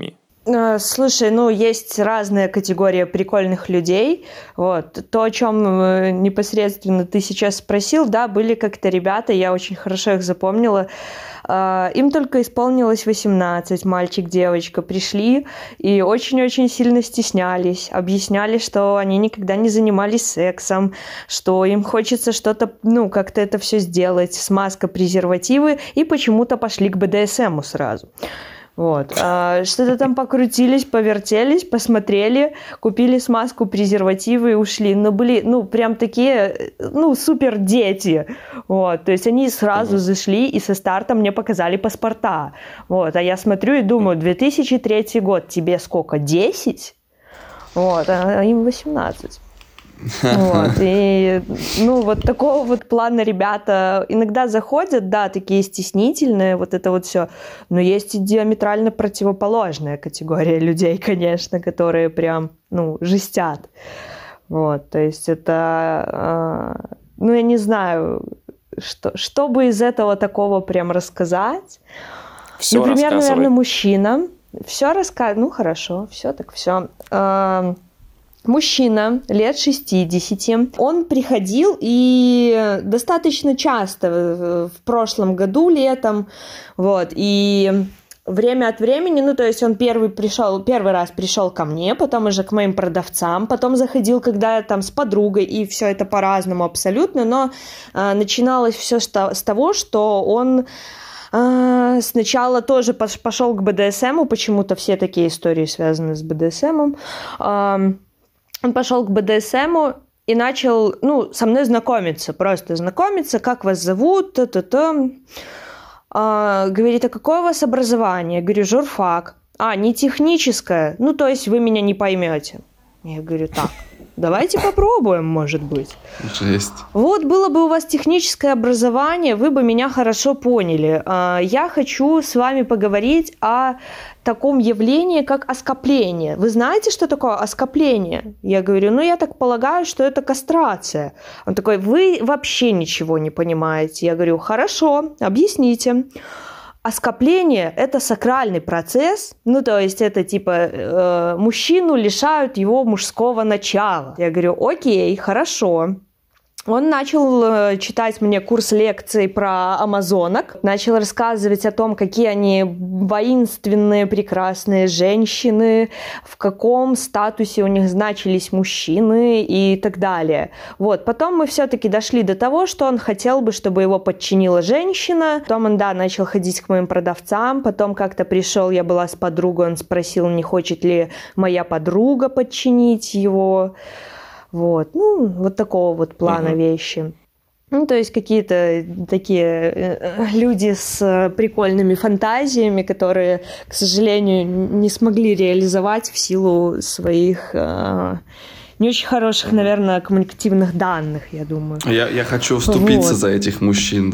Слушай, есть разные категории прикольных людей. Вот. То, о чем непосредственно ты сейчас спросил, да, были как-то ребята, я очень хорошо их запомнила. Им только исполнилось 18, мальчик, девочка, пришли и очень-очень сильно стеснялись, объясняли, что они никогда не занимались сексом, что им хочется что-то, как-то это все сделать, смазка, презервативы, и почему-то пошли к БДСМу сразу. Вот. Что-то там покрутились, повертелись, посмотрели, купили смазку, презервативы и ушли. Прям такие, супер дети. Вот. То есть они сразу зашли и со старта мне показали паспорта. Вот. А я смотрю и думаю, 2003 год, тебе сколько, 10? Вот. А им 18. Вот. И, вот такого вот плана ребята иногда заходят, да, такие стеснительные, вот это вот все. Но есть и диаметрально противоположная категория людей, конечно, которые прям, жестят. Вот. То есть это, я не знаю, что бы из этого такого прям рассказать. Все Например, рассказывай. наверное, мужчина. Все рассказывает. Хорошо, все так все. Мужчина, лет 60, он приходил и достаточно часто в прошлом году, летом, вот, и время от времени, то есть он первый раз пришел ко мне, потом уже к моим продавцам, потом заходил, когда я там с подругой, и все это по-разному абсолютно, но начиналось все с того, что он сначала тоже пошел к БДСМу, почему-то все такие истории связаны с БДСМом. Он пошел к БДСМу и начал, со мной знакомиться, как вас зовут, говорит, а какое у вас образование? Я говорю, журфак. Не техническое, то есть вы меня не поймете. Я говорю, так, давайте попробуем, может быть. Жесть. Вот, было бы у вас техническое образование, вы бы меня хорошо поняли. Я хочу с вами поговорить о таком явлении, как оскопление. Вы знаете, что такое оскопление? Я говорю, я так полагаю, что это кастрация. Он такой, вы вообще ничего не понимаете. Я говорю, хорошо, объясните. Оскопление – это сакральный процесс, то есть это типа мужчину лишают его мужского начала. Я говорю, окей, хорошо. Он начал читать мне курс лекций про амазонок, начал рассказывать о том, какие они воинственные, прекрасные женщины, в каком статусе у них значились мужчины и так далее. Вот. Потом мы все-таки дошли до того, что он хотел бы, чтобы его подчинила женщина. Потом он, начал ходить к моим продавцам, потом как-то пришел, я была с подругой, он спросил, не хочет ли моя подруга подчинить его. Вот, вот такого вот плана вещи. То есть какие-то такие люди с прикольными фантазиями, которые, к сожалению, не смогли реализовать в силу своих не очень хороших, наверное, коммуникативных данных, я думаю. Я хочу вступиться за этих мужчин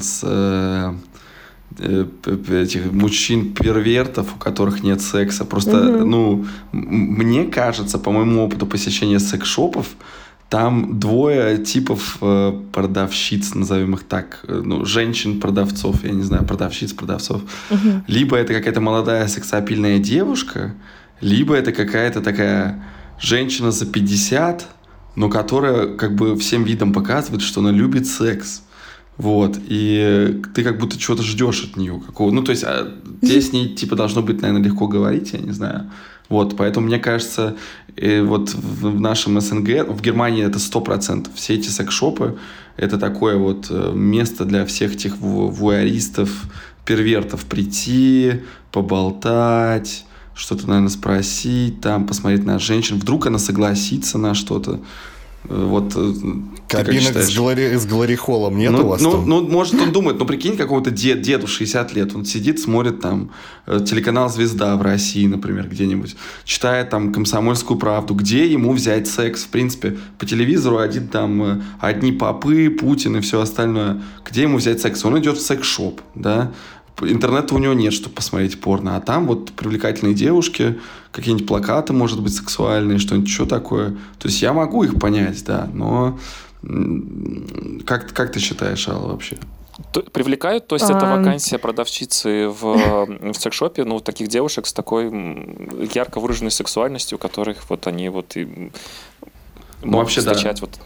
этих мужчин-первертов, у которых нет секса. Просто, мне кажется, по моему опыту посещения секс-шопов, там двое типов продавщиц, назовем их так, женщин-продавцов, я не знаю, продавщиц-продавцов. Либо это какая-то молодая сексапильная девушка, либо это какая-то такая женщина за 50, но которая как бы всем видом показывает, что она любит секс. Вот, и ты как будто чего-то ждешь от нее. То есть тебе с ней типа должно быть, наверное, легко говорить, я не знаю. Вот, поэтому мне кажется, вот в нашем СНГ, в Германии это 100%. Все эти секс-шопы – это такое вот место для всех этих вуайеристов, первертов прийти, поболтать, что-то, наверное, спросить, там, посмотреть на женщин. Вдруг она согласится на что-то. Вот, кабинок с глорихолом нет у вас там? Может, он думает, прикинь, какого-то деду 60 лет, он сидит, смотрит там телеканал «Звезда» в России, например, где-нибудь, читает там «Комсомольскую правду», где ему взять секс, в принципе, по телевизору одни попы, Путин и все остальное, где ему взять секс? Он идет в секс-шоп, да, интернета у него нет, чтобы посмотреть порно, а там вот привлекательные девушки, какие-нибудь плакаты, может быть, сексуальные, что-нибудь еще такое. То есть я могу их понять, да, но как ты считаешь, Алла, вообще? Привлекают, то есть это вакансия продавщицы в секс-шопе, ну, таких девушек с такой ярко выраженной сексуальностью, у которых вот они вот и могут встречать вот...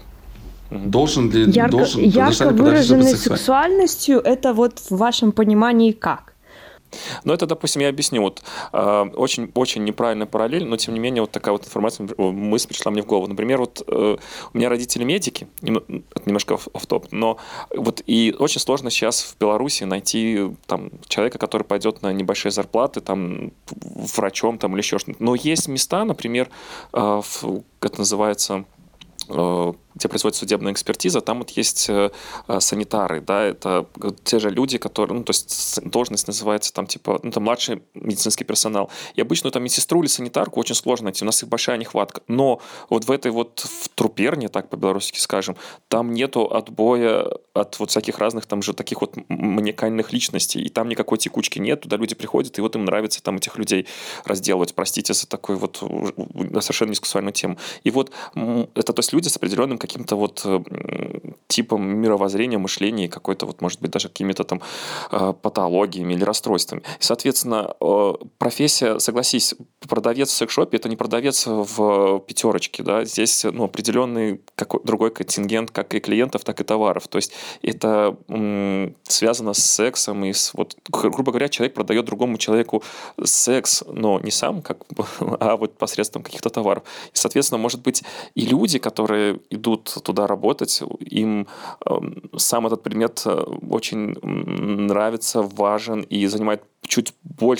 Ярко выраженной сексуальностью, это вот в вашем понимании как? Ну, это, допустим, я объясню. Вот, очень неправильная параллель, но, тем не менее, вот такая вот информация, мысль пришла мне в голову. Например, вот у меня родители медики, немножко офф-топ, но вот и очень сложно сейчас в Беларуси найти там человека, который пойдет на небольшие зарплаты, там, врачом там, или еще что-то. Но есть места, например, это называется... где производится судебная экспертиза, там вот есть санитары, да, это те же люди, которые, ну, то есть должность называется там типа, ну, там младший медицинский персонал. И обычно там медсестру или санитарку очень сложно найти, у нас их большая нехватка. Но вот в этой вот в труперне, так по-белорусски скажем, там нету отбоя от вот всяких разных там же таких вот маниакальных личностей, и там никакой текучки нет, туда люди приходят, и вот им нравится там этих людей разделывать, простите за такую вот совершенно несексуальную тему. И вот это, то есть люди с определенным каким-то вот типом мировоззрения, мышления, какой-то вот, может быть, даже какими-то там патологиями или расстройствами. И, соответственно, профессия, согласись, продавец в секс-шопе — это не продавец в пятерочке, да, здесь, ну, определенный другой контингент как и клиентов, так и товаров. То есть это связано с сексом и с, вот, грубо говоря, человек продает другому человеку секс, но не сам, как, а вот посредством каких-то товаров. И, соответственно, может быть, и люди, которые идут туда работать, им сам этот предмет очень нравится, важен и занимает чуть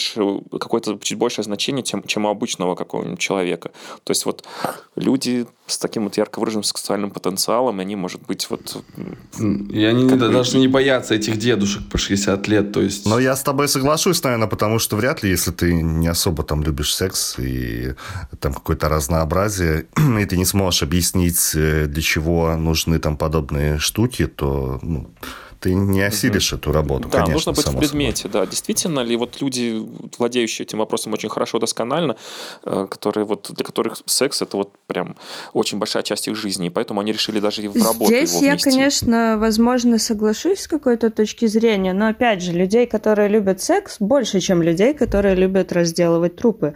большее значение, чем у обычного какого-нибудь человека. То есть вот люди с таким вот ярко выраженным сексуальным потенциалом, они, может быть, вот... И они даже не боятся этих дедушек по 60 лет, то есть... Но я с тобой соглашусь, наверное, потому что вряд ли, если ты не особо там любишь секс и там какое-то разнообразие, и ты не сможешь объяснить, для чего нужны там подобные штуки, то... ты не осилишь эту работу, да, конечно, нужно быть в предмете, собой. да. Действительно ли вот люди, владеющие этим вопросом очень хорошо, досконально, которые вот, для которых секс — это вот прям очень большая часть их жизни, и поэтому они решили даже и в работу здесь его внести. Я, конечно, возможно, соглашусь с какой-то точки зрения, но, опять же, людей, которые любят секс, больше, чем людей, которые любят разделывать трупы.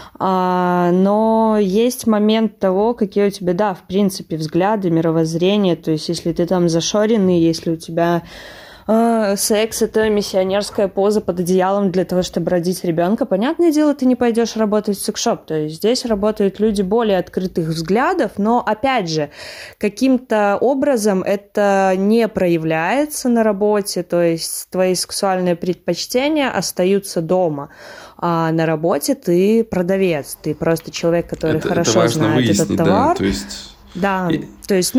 Но есть момент того, какие у тебя, да, в принципе, взгляды, мировоззрение, то есть если ты там зашоренный, если у тебя секс — это миссионерская поза под одеялом для того, чтобы родить ребенка, понятное дело, ты не пойдешь работать в секс-шоп. То есть здесь работают люди более открытых взглядов, но, опять же, каким-то образом это не проявляется на работе, то есть твои сексуальные предпочтения остаются дома. А на работе ты продавец, ты просто человек, который хорошо знает этот товар. Да, то есть... Да, то есть,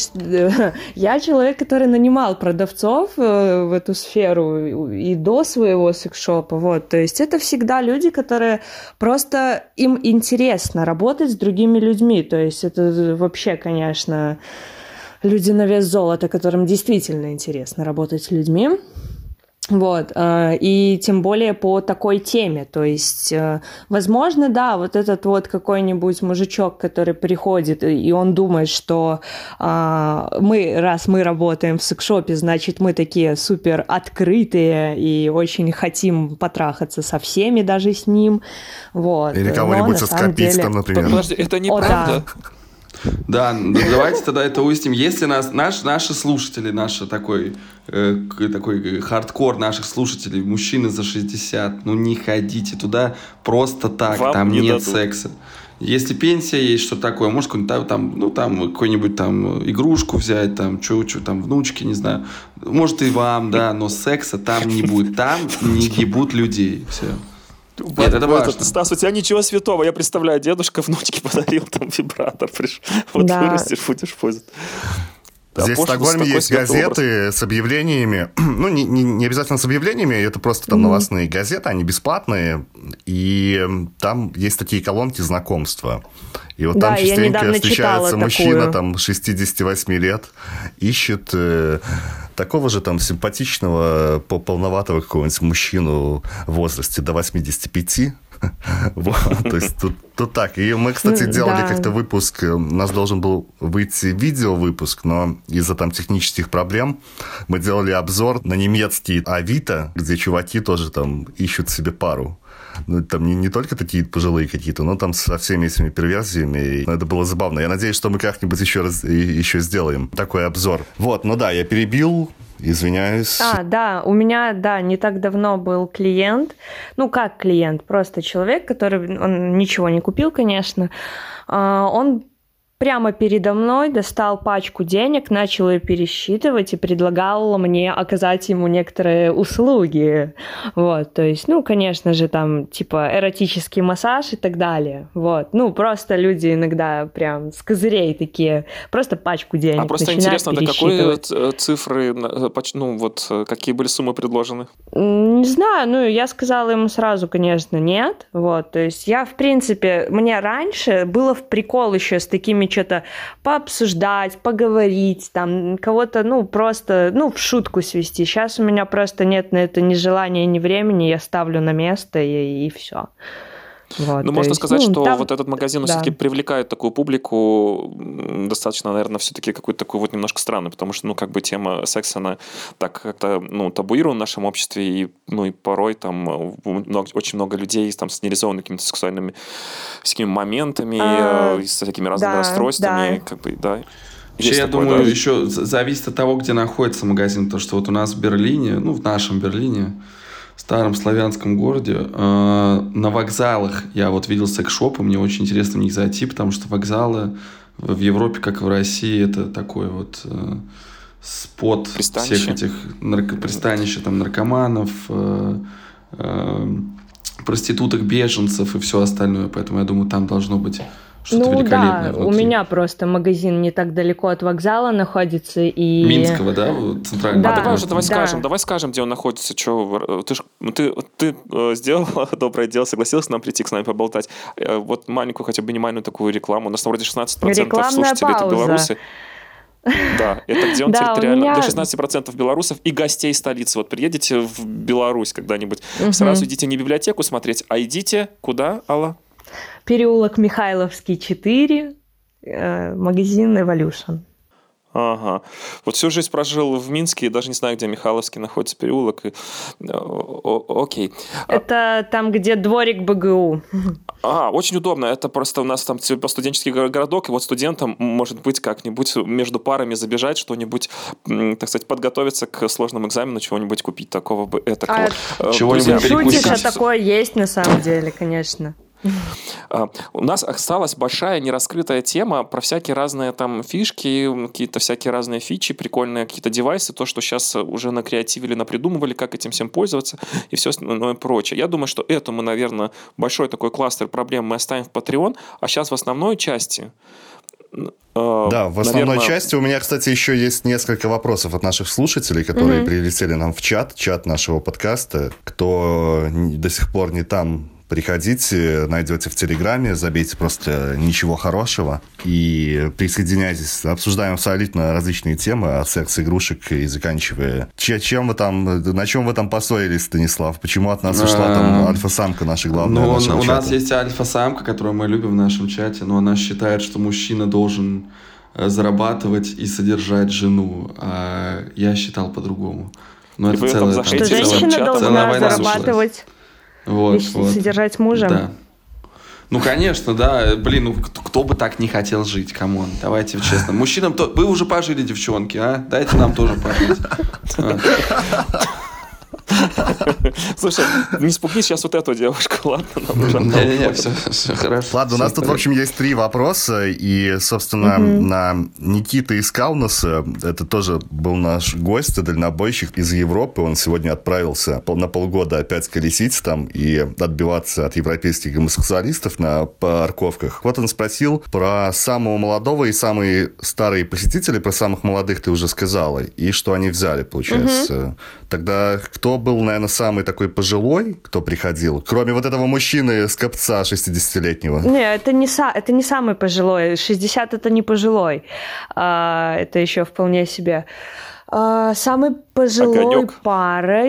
я человек, который нанимал продавцов в эту сферу и до своего секс-шопа, вот, то есть это всегда люди, которые просто, им интересно работать с другими людьми, то есть это вообще, конечно, люди на вес золота, которым действительно интересно работать с людьми. Вот, и тем более по такой теме, то есть, возможно, да, вот этот вот какой-нибудь мужичок, который приходит, и он думает, что раз мы работаем в секс-шопе, значит, мы такие супер открытые и очень хотим потрахаться со всеми, даже с ним, вот. Или кого-нибудь со скопистом, например. Подожди, это неправда. Да, давайте тогда это уясним. Если наши слушатели, такой хардкор наших слушателей, мужчины за 60, не ходите туда просто так, вам там не нет дадут. секса. Если пенсия есть, что такое, может какую-нибудь там игрушку взять, там, там, внучки, не знаю. Может и вам, да, но секса там не будет. Там не ебут людей. Все. Нет, это важно. Стас, у тебя ничего святого. Я представляю, дедушка внучке подарил там вибратор. Вот да. Вырастешь, будешь пользоваться. Здесь в Стокгольме есть газеты с объявлениями. Не обязательно с объявлениями, это просто там новостные газеты, они бесплатные. И там есть такие колонки знакомства. И вот там частенько встречается мужчина там 68 лет, ищет такого же там симпатичного, полноватого какого-нибудь мужчину в возрасте до 85. Вот, то есть тут так. И мы, кстати, делали как-то выпуск, у нас должен был выйти видео-выпуск, но из-за там технических проблем мы делали обзор на немецкий Авито, где чуваки тоже там ищут себе пару. Ну, там не только такие пожилые какие-то, но там со всеми этими перверсиями. И это было забавно. Я надеюсь, что мы как-нибудь еще сделаем такой обзор. Вот, ну да, я перебил. Извиняюсь. Да, у меня, не так давно был клиент, как клиент, просто человек, он ничего не купил, конечно, он прямо передо мной достал пачку денег, начал ее пересчитывать и предлагал мне оказать ему некоторые услуги. Вот, то есть, конечно же, там, типа, эротический массаж и так далее. Вот, просто люди иногда прям с козырей такие, просто пачку денег просто интересно, до какой цифры, какие были суммы предложены? Не знаю, я сказала ему сразу, конечно, нет. Вот, то есть я, в принципе, мне раньше было в прикол еще с такими что-то пообсуждать, поговорить, там, кого-то, просто, в шутку свести. Сейчас у меня просто нет на это ни желания, ни времени, я ставлю на место и все. Вот, можно сказать, что там, вот этот магазин все-таки привлекает такую публику достаточно, наверное, все-таки какой-то такой вот немножко странный, потому что, тема секса, она так как-то, табуирована в нашем обществе, и порой там очень много людей там с нереализованными какими-то сексуальными всякими моментами, с такими разными расстройствами, Вообще, я думаю, еще зависит от того, где находится магазин, потому что вот у нас в Берлине, в нашем Берлине, в старом славянском городе, на вокзалах я вот видел секс-шопы, мне очень интересно в них зайти, потому что вокзалы в Европе, как и в России, это такой вот спот всех этих пристанища там, наркоманов, проституток, беженцев и все остальное, поэтому я думаю, там должно быть что-то великолепное внутри. У меня просто магазин не так далеко от вокзала находится. И... Минского, да? Центрального? Давай скажем, где он находится. Ты сделала доброе дело, согласилась нам прийти к нами поболтать. Вот маленькую, хотя бы минимальную такую рекламу. У нас вроде 16% слушателей это белорусы. Да, это где он территориально? До 16% белорусов и гостей столицы. Вот приедете в Беларусь когда-нибудь, сразу идите не в библиотеку смотреть, а идите куда, Алла? Переулок Михайловский, 4, магазин Evolution. Ага. Вот всю жизнь прожил в Минске, и даже не знаю, где Михайловский находится переулок. Окей. Это там, где дворик БГУ. Очень удобно. Это просто у нас там студенческий городок, и вот студентам, может быть, как-нибудь между парами забежать, что-нибудь, так сказать, подготовиться к сложному экзамену, чего-нибудь купить такого бы этакого. Чего-нибудь шутишь, а такое есть на самом деле, конечно. У нас осталась большая нераскрытая тема про всякие разные там фишки, какие-то всякие разные фичи, прикольные какие-то девайсы, то, что сейчас уже накреативили, напридумывали, как этим всем пользоваться и все остальное прочее. Я думаю, что это мы, наверное, большой такой кластер проблем мы оставим в Patreon, а сейчас в основной части... Да, в основной части у меня, кстати, еще есть несколько вопросов от наших слушателей, которые прилетели нам в чат нашего подкаста. Кто до сих пор не там, приходите, найдете в Телеграме, забейте просто «Ничего хорошего» и присоединяйтесь. Обсуждаем абсолютно различные темы, от секс-игрушек и заканчивая. На чем вы там поссорились, Станислав? Почему от нас ушла там альфа-самка наша главная? У нас есть альфа-самка, которую мы любим в нашем чате, но она считает, что мужчина должен зарабатывать и содержать жену, а я считал по-другому. Но это целая... Что женщина должна зарабатывать... содержать мужа. Да. Конечно, да. Кто бы так не хотел жить, камон. Давайте честно. Мужчинам вы уже пожили, девчонки, а? Дайте нам тоже пожить. Слушай, не спугни сейчас вот эту девушку, ладно? Не, все хорошо. Ладно, у нас тут, в общем, есть 3 вопроса, и, собственно, на Никита из Каунаса, это тоже был наш гость, дальнобойщик из Европы, он сегодня отправился на полгода опять колесить там и отбиваться от европейских гомосексуалистов на парковках. Вот он спросил про самого молодого и самые старые посетители, про самых молодых ты уже сказала, и что они взяли, получается. Тогда кто был, наверное, самый такой пожилой, кто приходил? Кроме вот этого мужчины с Копца 60-летнего. Не, это не самый пожилой. 60 это не пожилой. Это еще вполне себе. Самой пожилой парой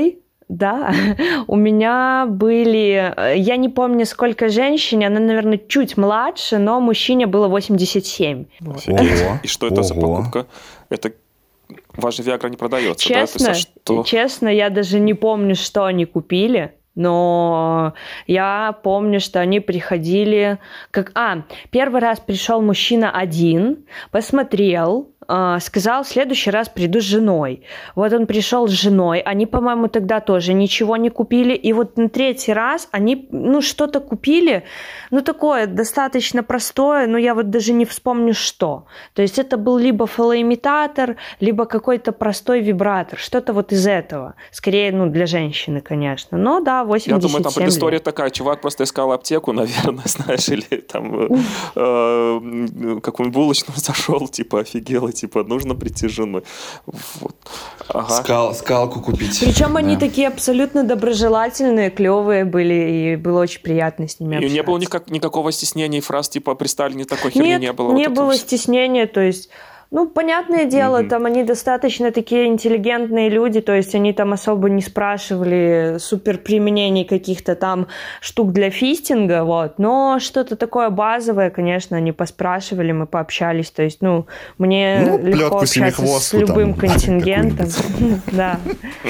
Да, у меня были... Я не помню, сколько женщин, она, наверное, чуть младше, но мужчине было 87. И что это за покупка? Это... Ваша Виагра не продается, честно, да? Честно, я даже не помню, что они купили. Но я помню, что они приходили... Первый раз пришел мужчина один, посмотрел, сказал, в следующий раз приду с женой. Вот он пришел с женой, они, по-моему, тогда тоже ничего не купили. И вот на третий раз они, что-то купили, такое достаточно простое, но я вот даже не вспомню, что. То есть это был либо фалоимитатор, либо какой-то простой вибратор, что-то вот из этого. Скорее, для женщины, конечно. Но да, 87 Я думаю, там предыстория лет. такая. Чувак просто искал аптеку, наверное, знаешь, или там какую-нибудь булочную зашел, офигел, нужно прийти с женой. Вот. Ага. Скалку купить. Причем они такие абсолютно доброжелательные, клевые были, и было очень приятно с ними общаться. И не было никакого стеснения и фраз при Сталине такой херни не было? Не было стеснения, то есть... понятное дело, там они достаточно такие интеллигентные люди, то есть они там особо не спрашивали суперприменений каких-то там штук для фистинга, но что-то такое базовое, конечно, они поспрашивали, мы пообщались, то есть, мне легко общаться с любым контингентом. Да.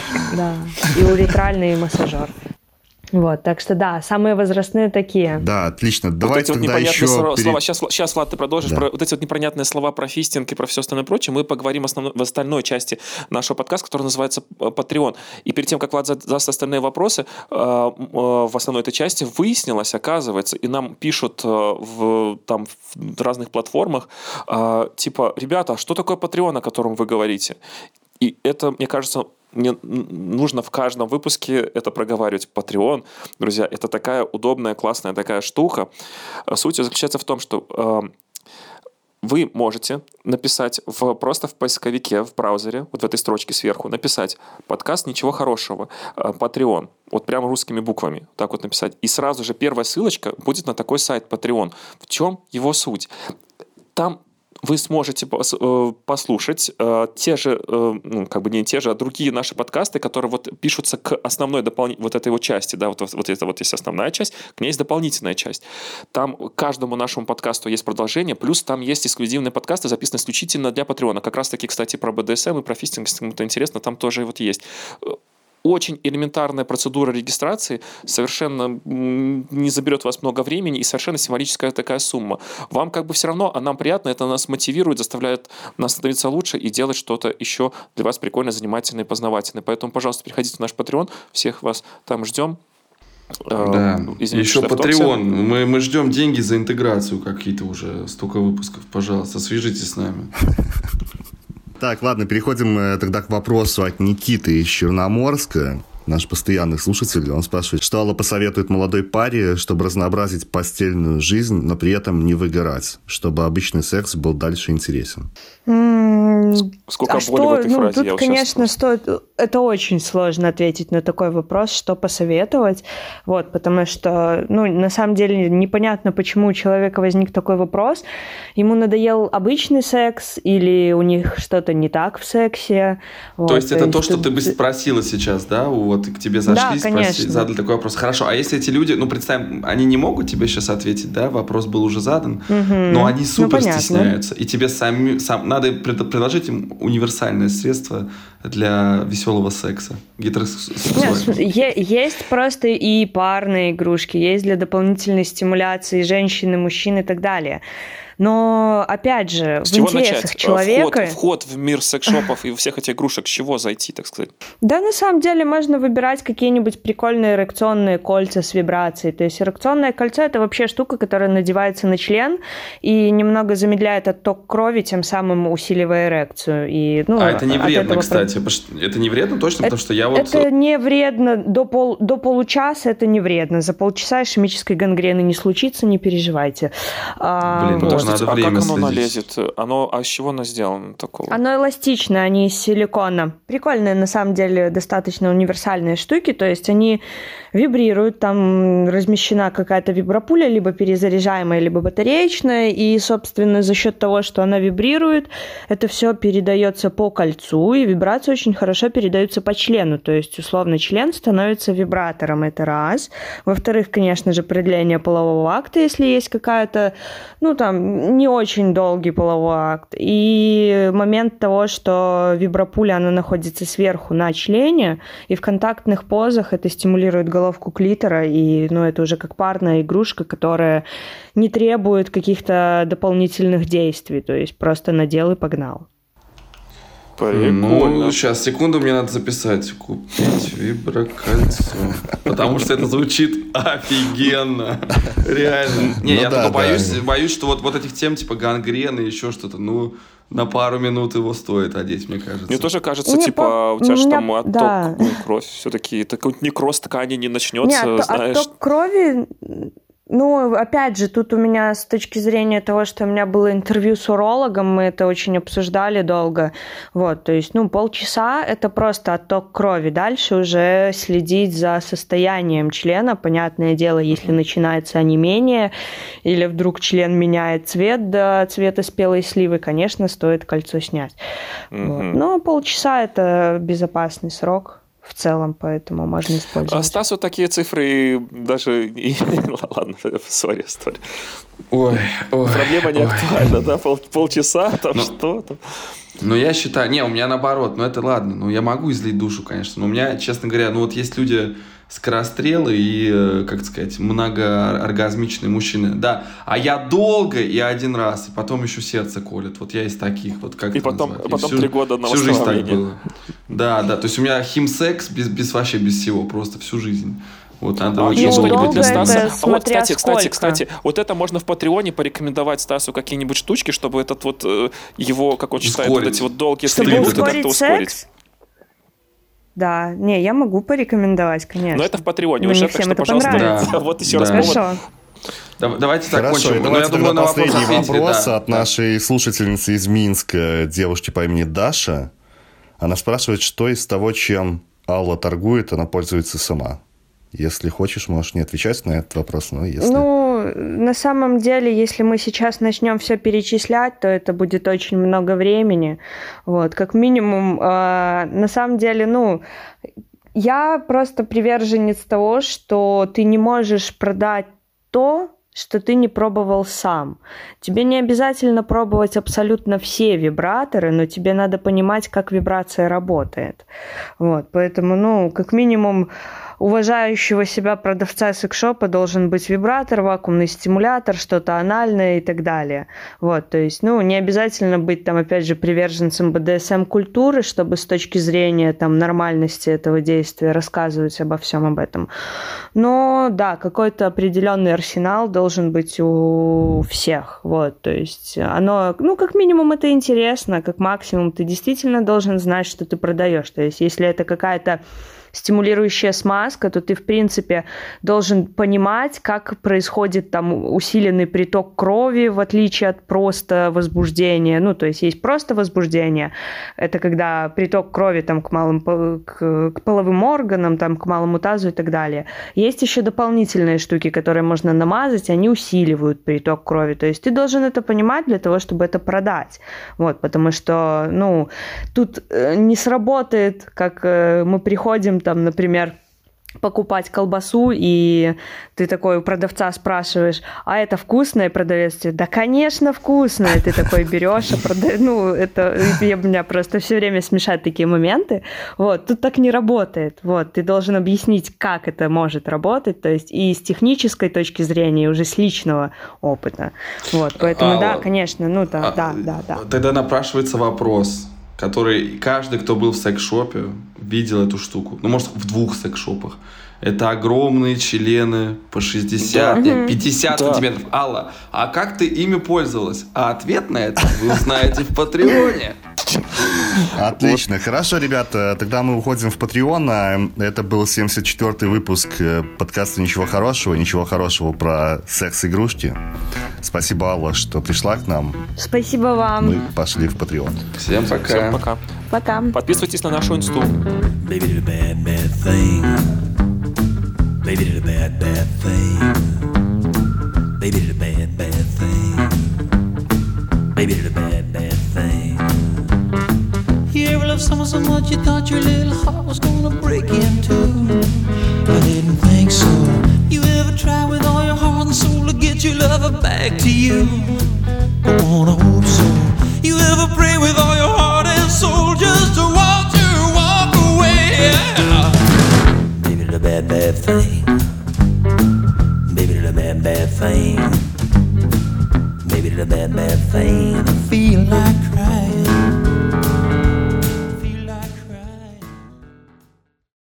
И уретральный массажер. Вот, так что да, самые возрастные такие. Да, отлично. Давайте вот тогда еще... слова. Сейчас, Влад, ты продолжишь. Да. Вот эти вот непонятные слова про фистинг и про все остальное прочее мы поговорим в остальной части нашего подкаста, который называется «Патреон». И перед тем, как Влад задаст остальные вопросы, в основной этой части выяснилось, оказывается, и нам пишут в разных платформах, ребята, что такое Патреон, о котором вы говорите? И это, мне кажется... Мне нужно в каждом выпуске это проговаривать. Patreon, друзья, это такая удобная, классная такая штука. Суть заключается в том, что вы можете написать просто в поисковике, в браузере, вот в этой строчке сверху, написать «Подкаст «Ничего хорошего», Patreon», вот прямо русскими буквами, так вот написать. И сразу же первая ссылочка будет на такой сайт Patreon. В чем его суть? Там вы сможете послушать те же, не те же, а другие наши подкасты, которые вот пишутся к основной вот этой вот части, да, вот это вот есть основная часть, к ней есть дополнительная часть. Там каждому нашему подкасту есть продолжение, плюс там есть эксклюзивные подкасты, записанные исключительно для Патреона. Как раз-таки, кстати, про БДСМ и про фистинг, если кому-то интересно, там тоже вот есть. Очень элементарная процедура регистрации, совершенно не заберет у вас много времени и совершенно символическая такая сумма. Вам все равно, а нам приятно, это нас мотивирует, заставляет нас становиться лучше и делать что-то еще для вас прикольное, занимательное и познавательное. Поэтому, пожалуйста, приходите в наш Patreon, всех вас там ждем. Да, еще Patreon. Мы ждем деньги за интеграцию какие-то уже, столько выпусков. Пожалуйста, свяжитесь с нами. Так, ладно, переходим тогда к вопросу от Никиты из Черноморска. Наш постоянный слушатель, он спрашивает, что Алла посоветует молодой паре, чтобы разнообразить постельную жизнь, но при этом не выгорать, чтобы обычный секс был дальше интересен. Сколько боли в этой фразе. Тут, конечно, стоит... Это очень сложно ответить на такой вопрос, что посоветовать, потому что, на самом деле, непонятно, почему у человека возник такой вопрос. Ему надоел обычный секс или у них что-то не так в сексе. То есть это то, что ты бы спросила сейчас, да? Вот к тебе зашли, задали такой вопрос. Хорошо, а если эти люди, представим, они не могут тебе сейчас ответить, да? Вопрос был уже задан, но они супер стесняются, и тебе надо предложить им универсальное средство для веселого секса, гетеросексуального. Есть просто и парные игрушки, есть для дополнительной стимуляции женщины, мужчин и так далее. Но, опять же, в интересах человека... Вход в мир секс-шопов и всех этих игрушек, с чего зайти, так сказать? Да, на самом деле, можно выбирать какие-нибудь прикольные эрекционные кольца с вибрацией. То есть эрекционное кольцо – это вообще штука, которая надевается на член и немного замедляет отток крови, тем самым усиливая эрекцию. И, это не вредно, кстати. Это не вредно точно, потому что я вот... Это не вредно. До получаса это не вредно. За полчаса ишемической гангрены не случится, не переживайте. Должна надо а время как оно следить. налезет? А с чего оно сделано такого? Оно эластичное, они из силикона. Прикольные, на самом деле, достаточно универсальные штуки, то есть они вибрируют, там размещена какая-то вибропуля, либо перезаряжаемая, либо батареечная, и, собственно, за счет того, что она вибрирует, это все передается по кольцу, и вибрации очень хорошо передаются по члену, то есть, условно, член становится вибратором, это раз. Во-вторых, конечно же, продление полового акта, если есть какая-то, не очень долгий половой акт. И момент того, что вибропуля, она находится сверху на члене, и в контактных позах это стимулирует головку клитора, и, это уже как парная игрушка, которая не требует каких-то дополнительных действий, то есть просто надел и погнал. Прикольно. Сейчас, секунду, мне надо записать. Купить виброкольцо. Потому что это звучит офигенно. Реально. Я только боюсь, что вот этих тем, типа гангрены и еще что-то, на пару минут его стоит одеть, мне кажется. Мне тоже кажется, у тебя же там отток, кровь все-таки, некроз ткани не начнется, знаешь. Отток крови... опять же, тут у меня с точки зрения того, что у меня было интервью с урологом, мы это очень обсуждали долго. То есть, полчаса – это просто отток крови. Дальше уже следить за состоянием члена. Понятное дело, если начинается онемение или вдруг член меняет цвет до цвета спелой сливы, конечно, стоит кольцо снять. Но полчаса – это безопасный срок. В целом, поэтому можно использовать. Стасу такие цифры даже... Ладно, сори. Ой. Проблема не актуальна, да? Полчаса, там что-то. Я считаю... у меня наоборот. Это ладно. Я могу излить душу, конечно. Но у меня, честно говоря, есть люди... скорострелы и, как сказать, многооргазмичные мужчины. Да, а я долго и один раз, и потом еще сердце колет. Я из таких, как и это потом назвать? 3 года на всю жизнь так восстановление. было. Да, то есть у меня химсекс вообще без всего, просто всю жизнь. Надо очень что-нибудь для Стаса. Кстати, вот это можно в Патреоне порекомендовать Стасу какие-нибудь штучки, чтобы этот его, как он считает, вот эти долгие стрельбы как-то ускорить. Да, я могу порекомендовать, конечно. Но это в Патреоне уже, так что, пожалуйста, еще раз повод. Хорошо. Давайте закончим. Давайте тогда последний вопрос от нашей слушательницы из Минска, девушки по имени Даша. Она спрашивает, что из того, чем Алла торгует, она пользуется сама. Если хочешь, можешь не отвечать на этот вопрос, но если... На самом деле, если мы сейчас начнем все перечислять, то это будет очень много времени. Как минимум, на самом деле, я просто приверженец того, что ты не можешь продать то, что ты не пробовал сам. Тебе не обязательно пробовать абсолютно все вибраторы, но тебе надо понимать, как вибрация работает. Поэтому, как минимум, уважающего себя продавца секс-шопа должен быть вибратор, вакуумный стимулятор, что-то анальное и так далее. То есть, не обязательно быть опять же, приверженцем БДСМ-культуры, чтобы с точки зрения нормальности этого действия рассказывать обо всем об этом. Но, да, какой-то определенный арсенал должен быть у всех. То есть, оно, как минимум, это интересно, как максимум ты действительно должен знать, что ты продаешь. То есть, если это какая-то стимулирующая смазка, то ты, в принципе, должен понимать, как происходит усиленный приток крови, в отличие от просто возбуждения. То есть есть просто возбуждение, это когда приток крови к половым органам, к малому тазу и так далее. Есть еще дополнительные штуки, которые можно намазать, они усиливают приток крови. То есть ты должен это понимать для того, чтобы это продать. Потому что, тут не сработает, как мы приходим например, покупать колбасу, и ты такой у продавца спрашиваешь, а это вкусное? И продавец тебе, да, конечно, вкусное. Ты такой берешь, это меня просто все время смешают такие моменты. Тут так не работает. Ты должен объяснить, как это может работать, то есть и с технической точки зрения, и уже с личного опыта. Поэтому, да, конечно, да. Тогда напрашивается вопрос, который каждый, кто был в секс-шопе, видел эту штуку. Может, в 2 секс-шопах. Это огромные члены по 60, 50 сантиметров. Алла, а как ты ими пользовалась? А ответ на это вы узнаете в Патреоне. Отлично. Хорошо, ребята, тогда мы уходим в Patreon. Это был 74-й выпуск подкаста «Ничего хорошего». Ничего хорошего про секс-игрушки. Спасибо, Алла, что пришла к нам. Спасибо вам. Мы пошли в Patreon. Всем пока. Всем пока. Пока. Подписывайтесь на нашу инсту. Baby did a bad, bad thing. Baby did a bad, bad thing. Baby did a bad, bad thing. Baby did a bad, bad thing. You ever loved someone so much you thought your little heart was gonna break in two? I didn't think so. You ever try with all your heart and soul to get your lover back to you? I wanna hope so. You ever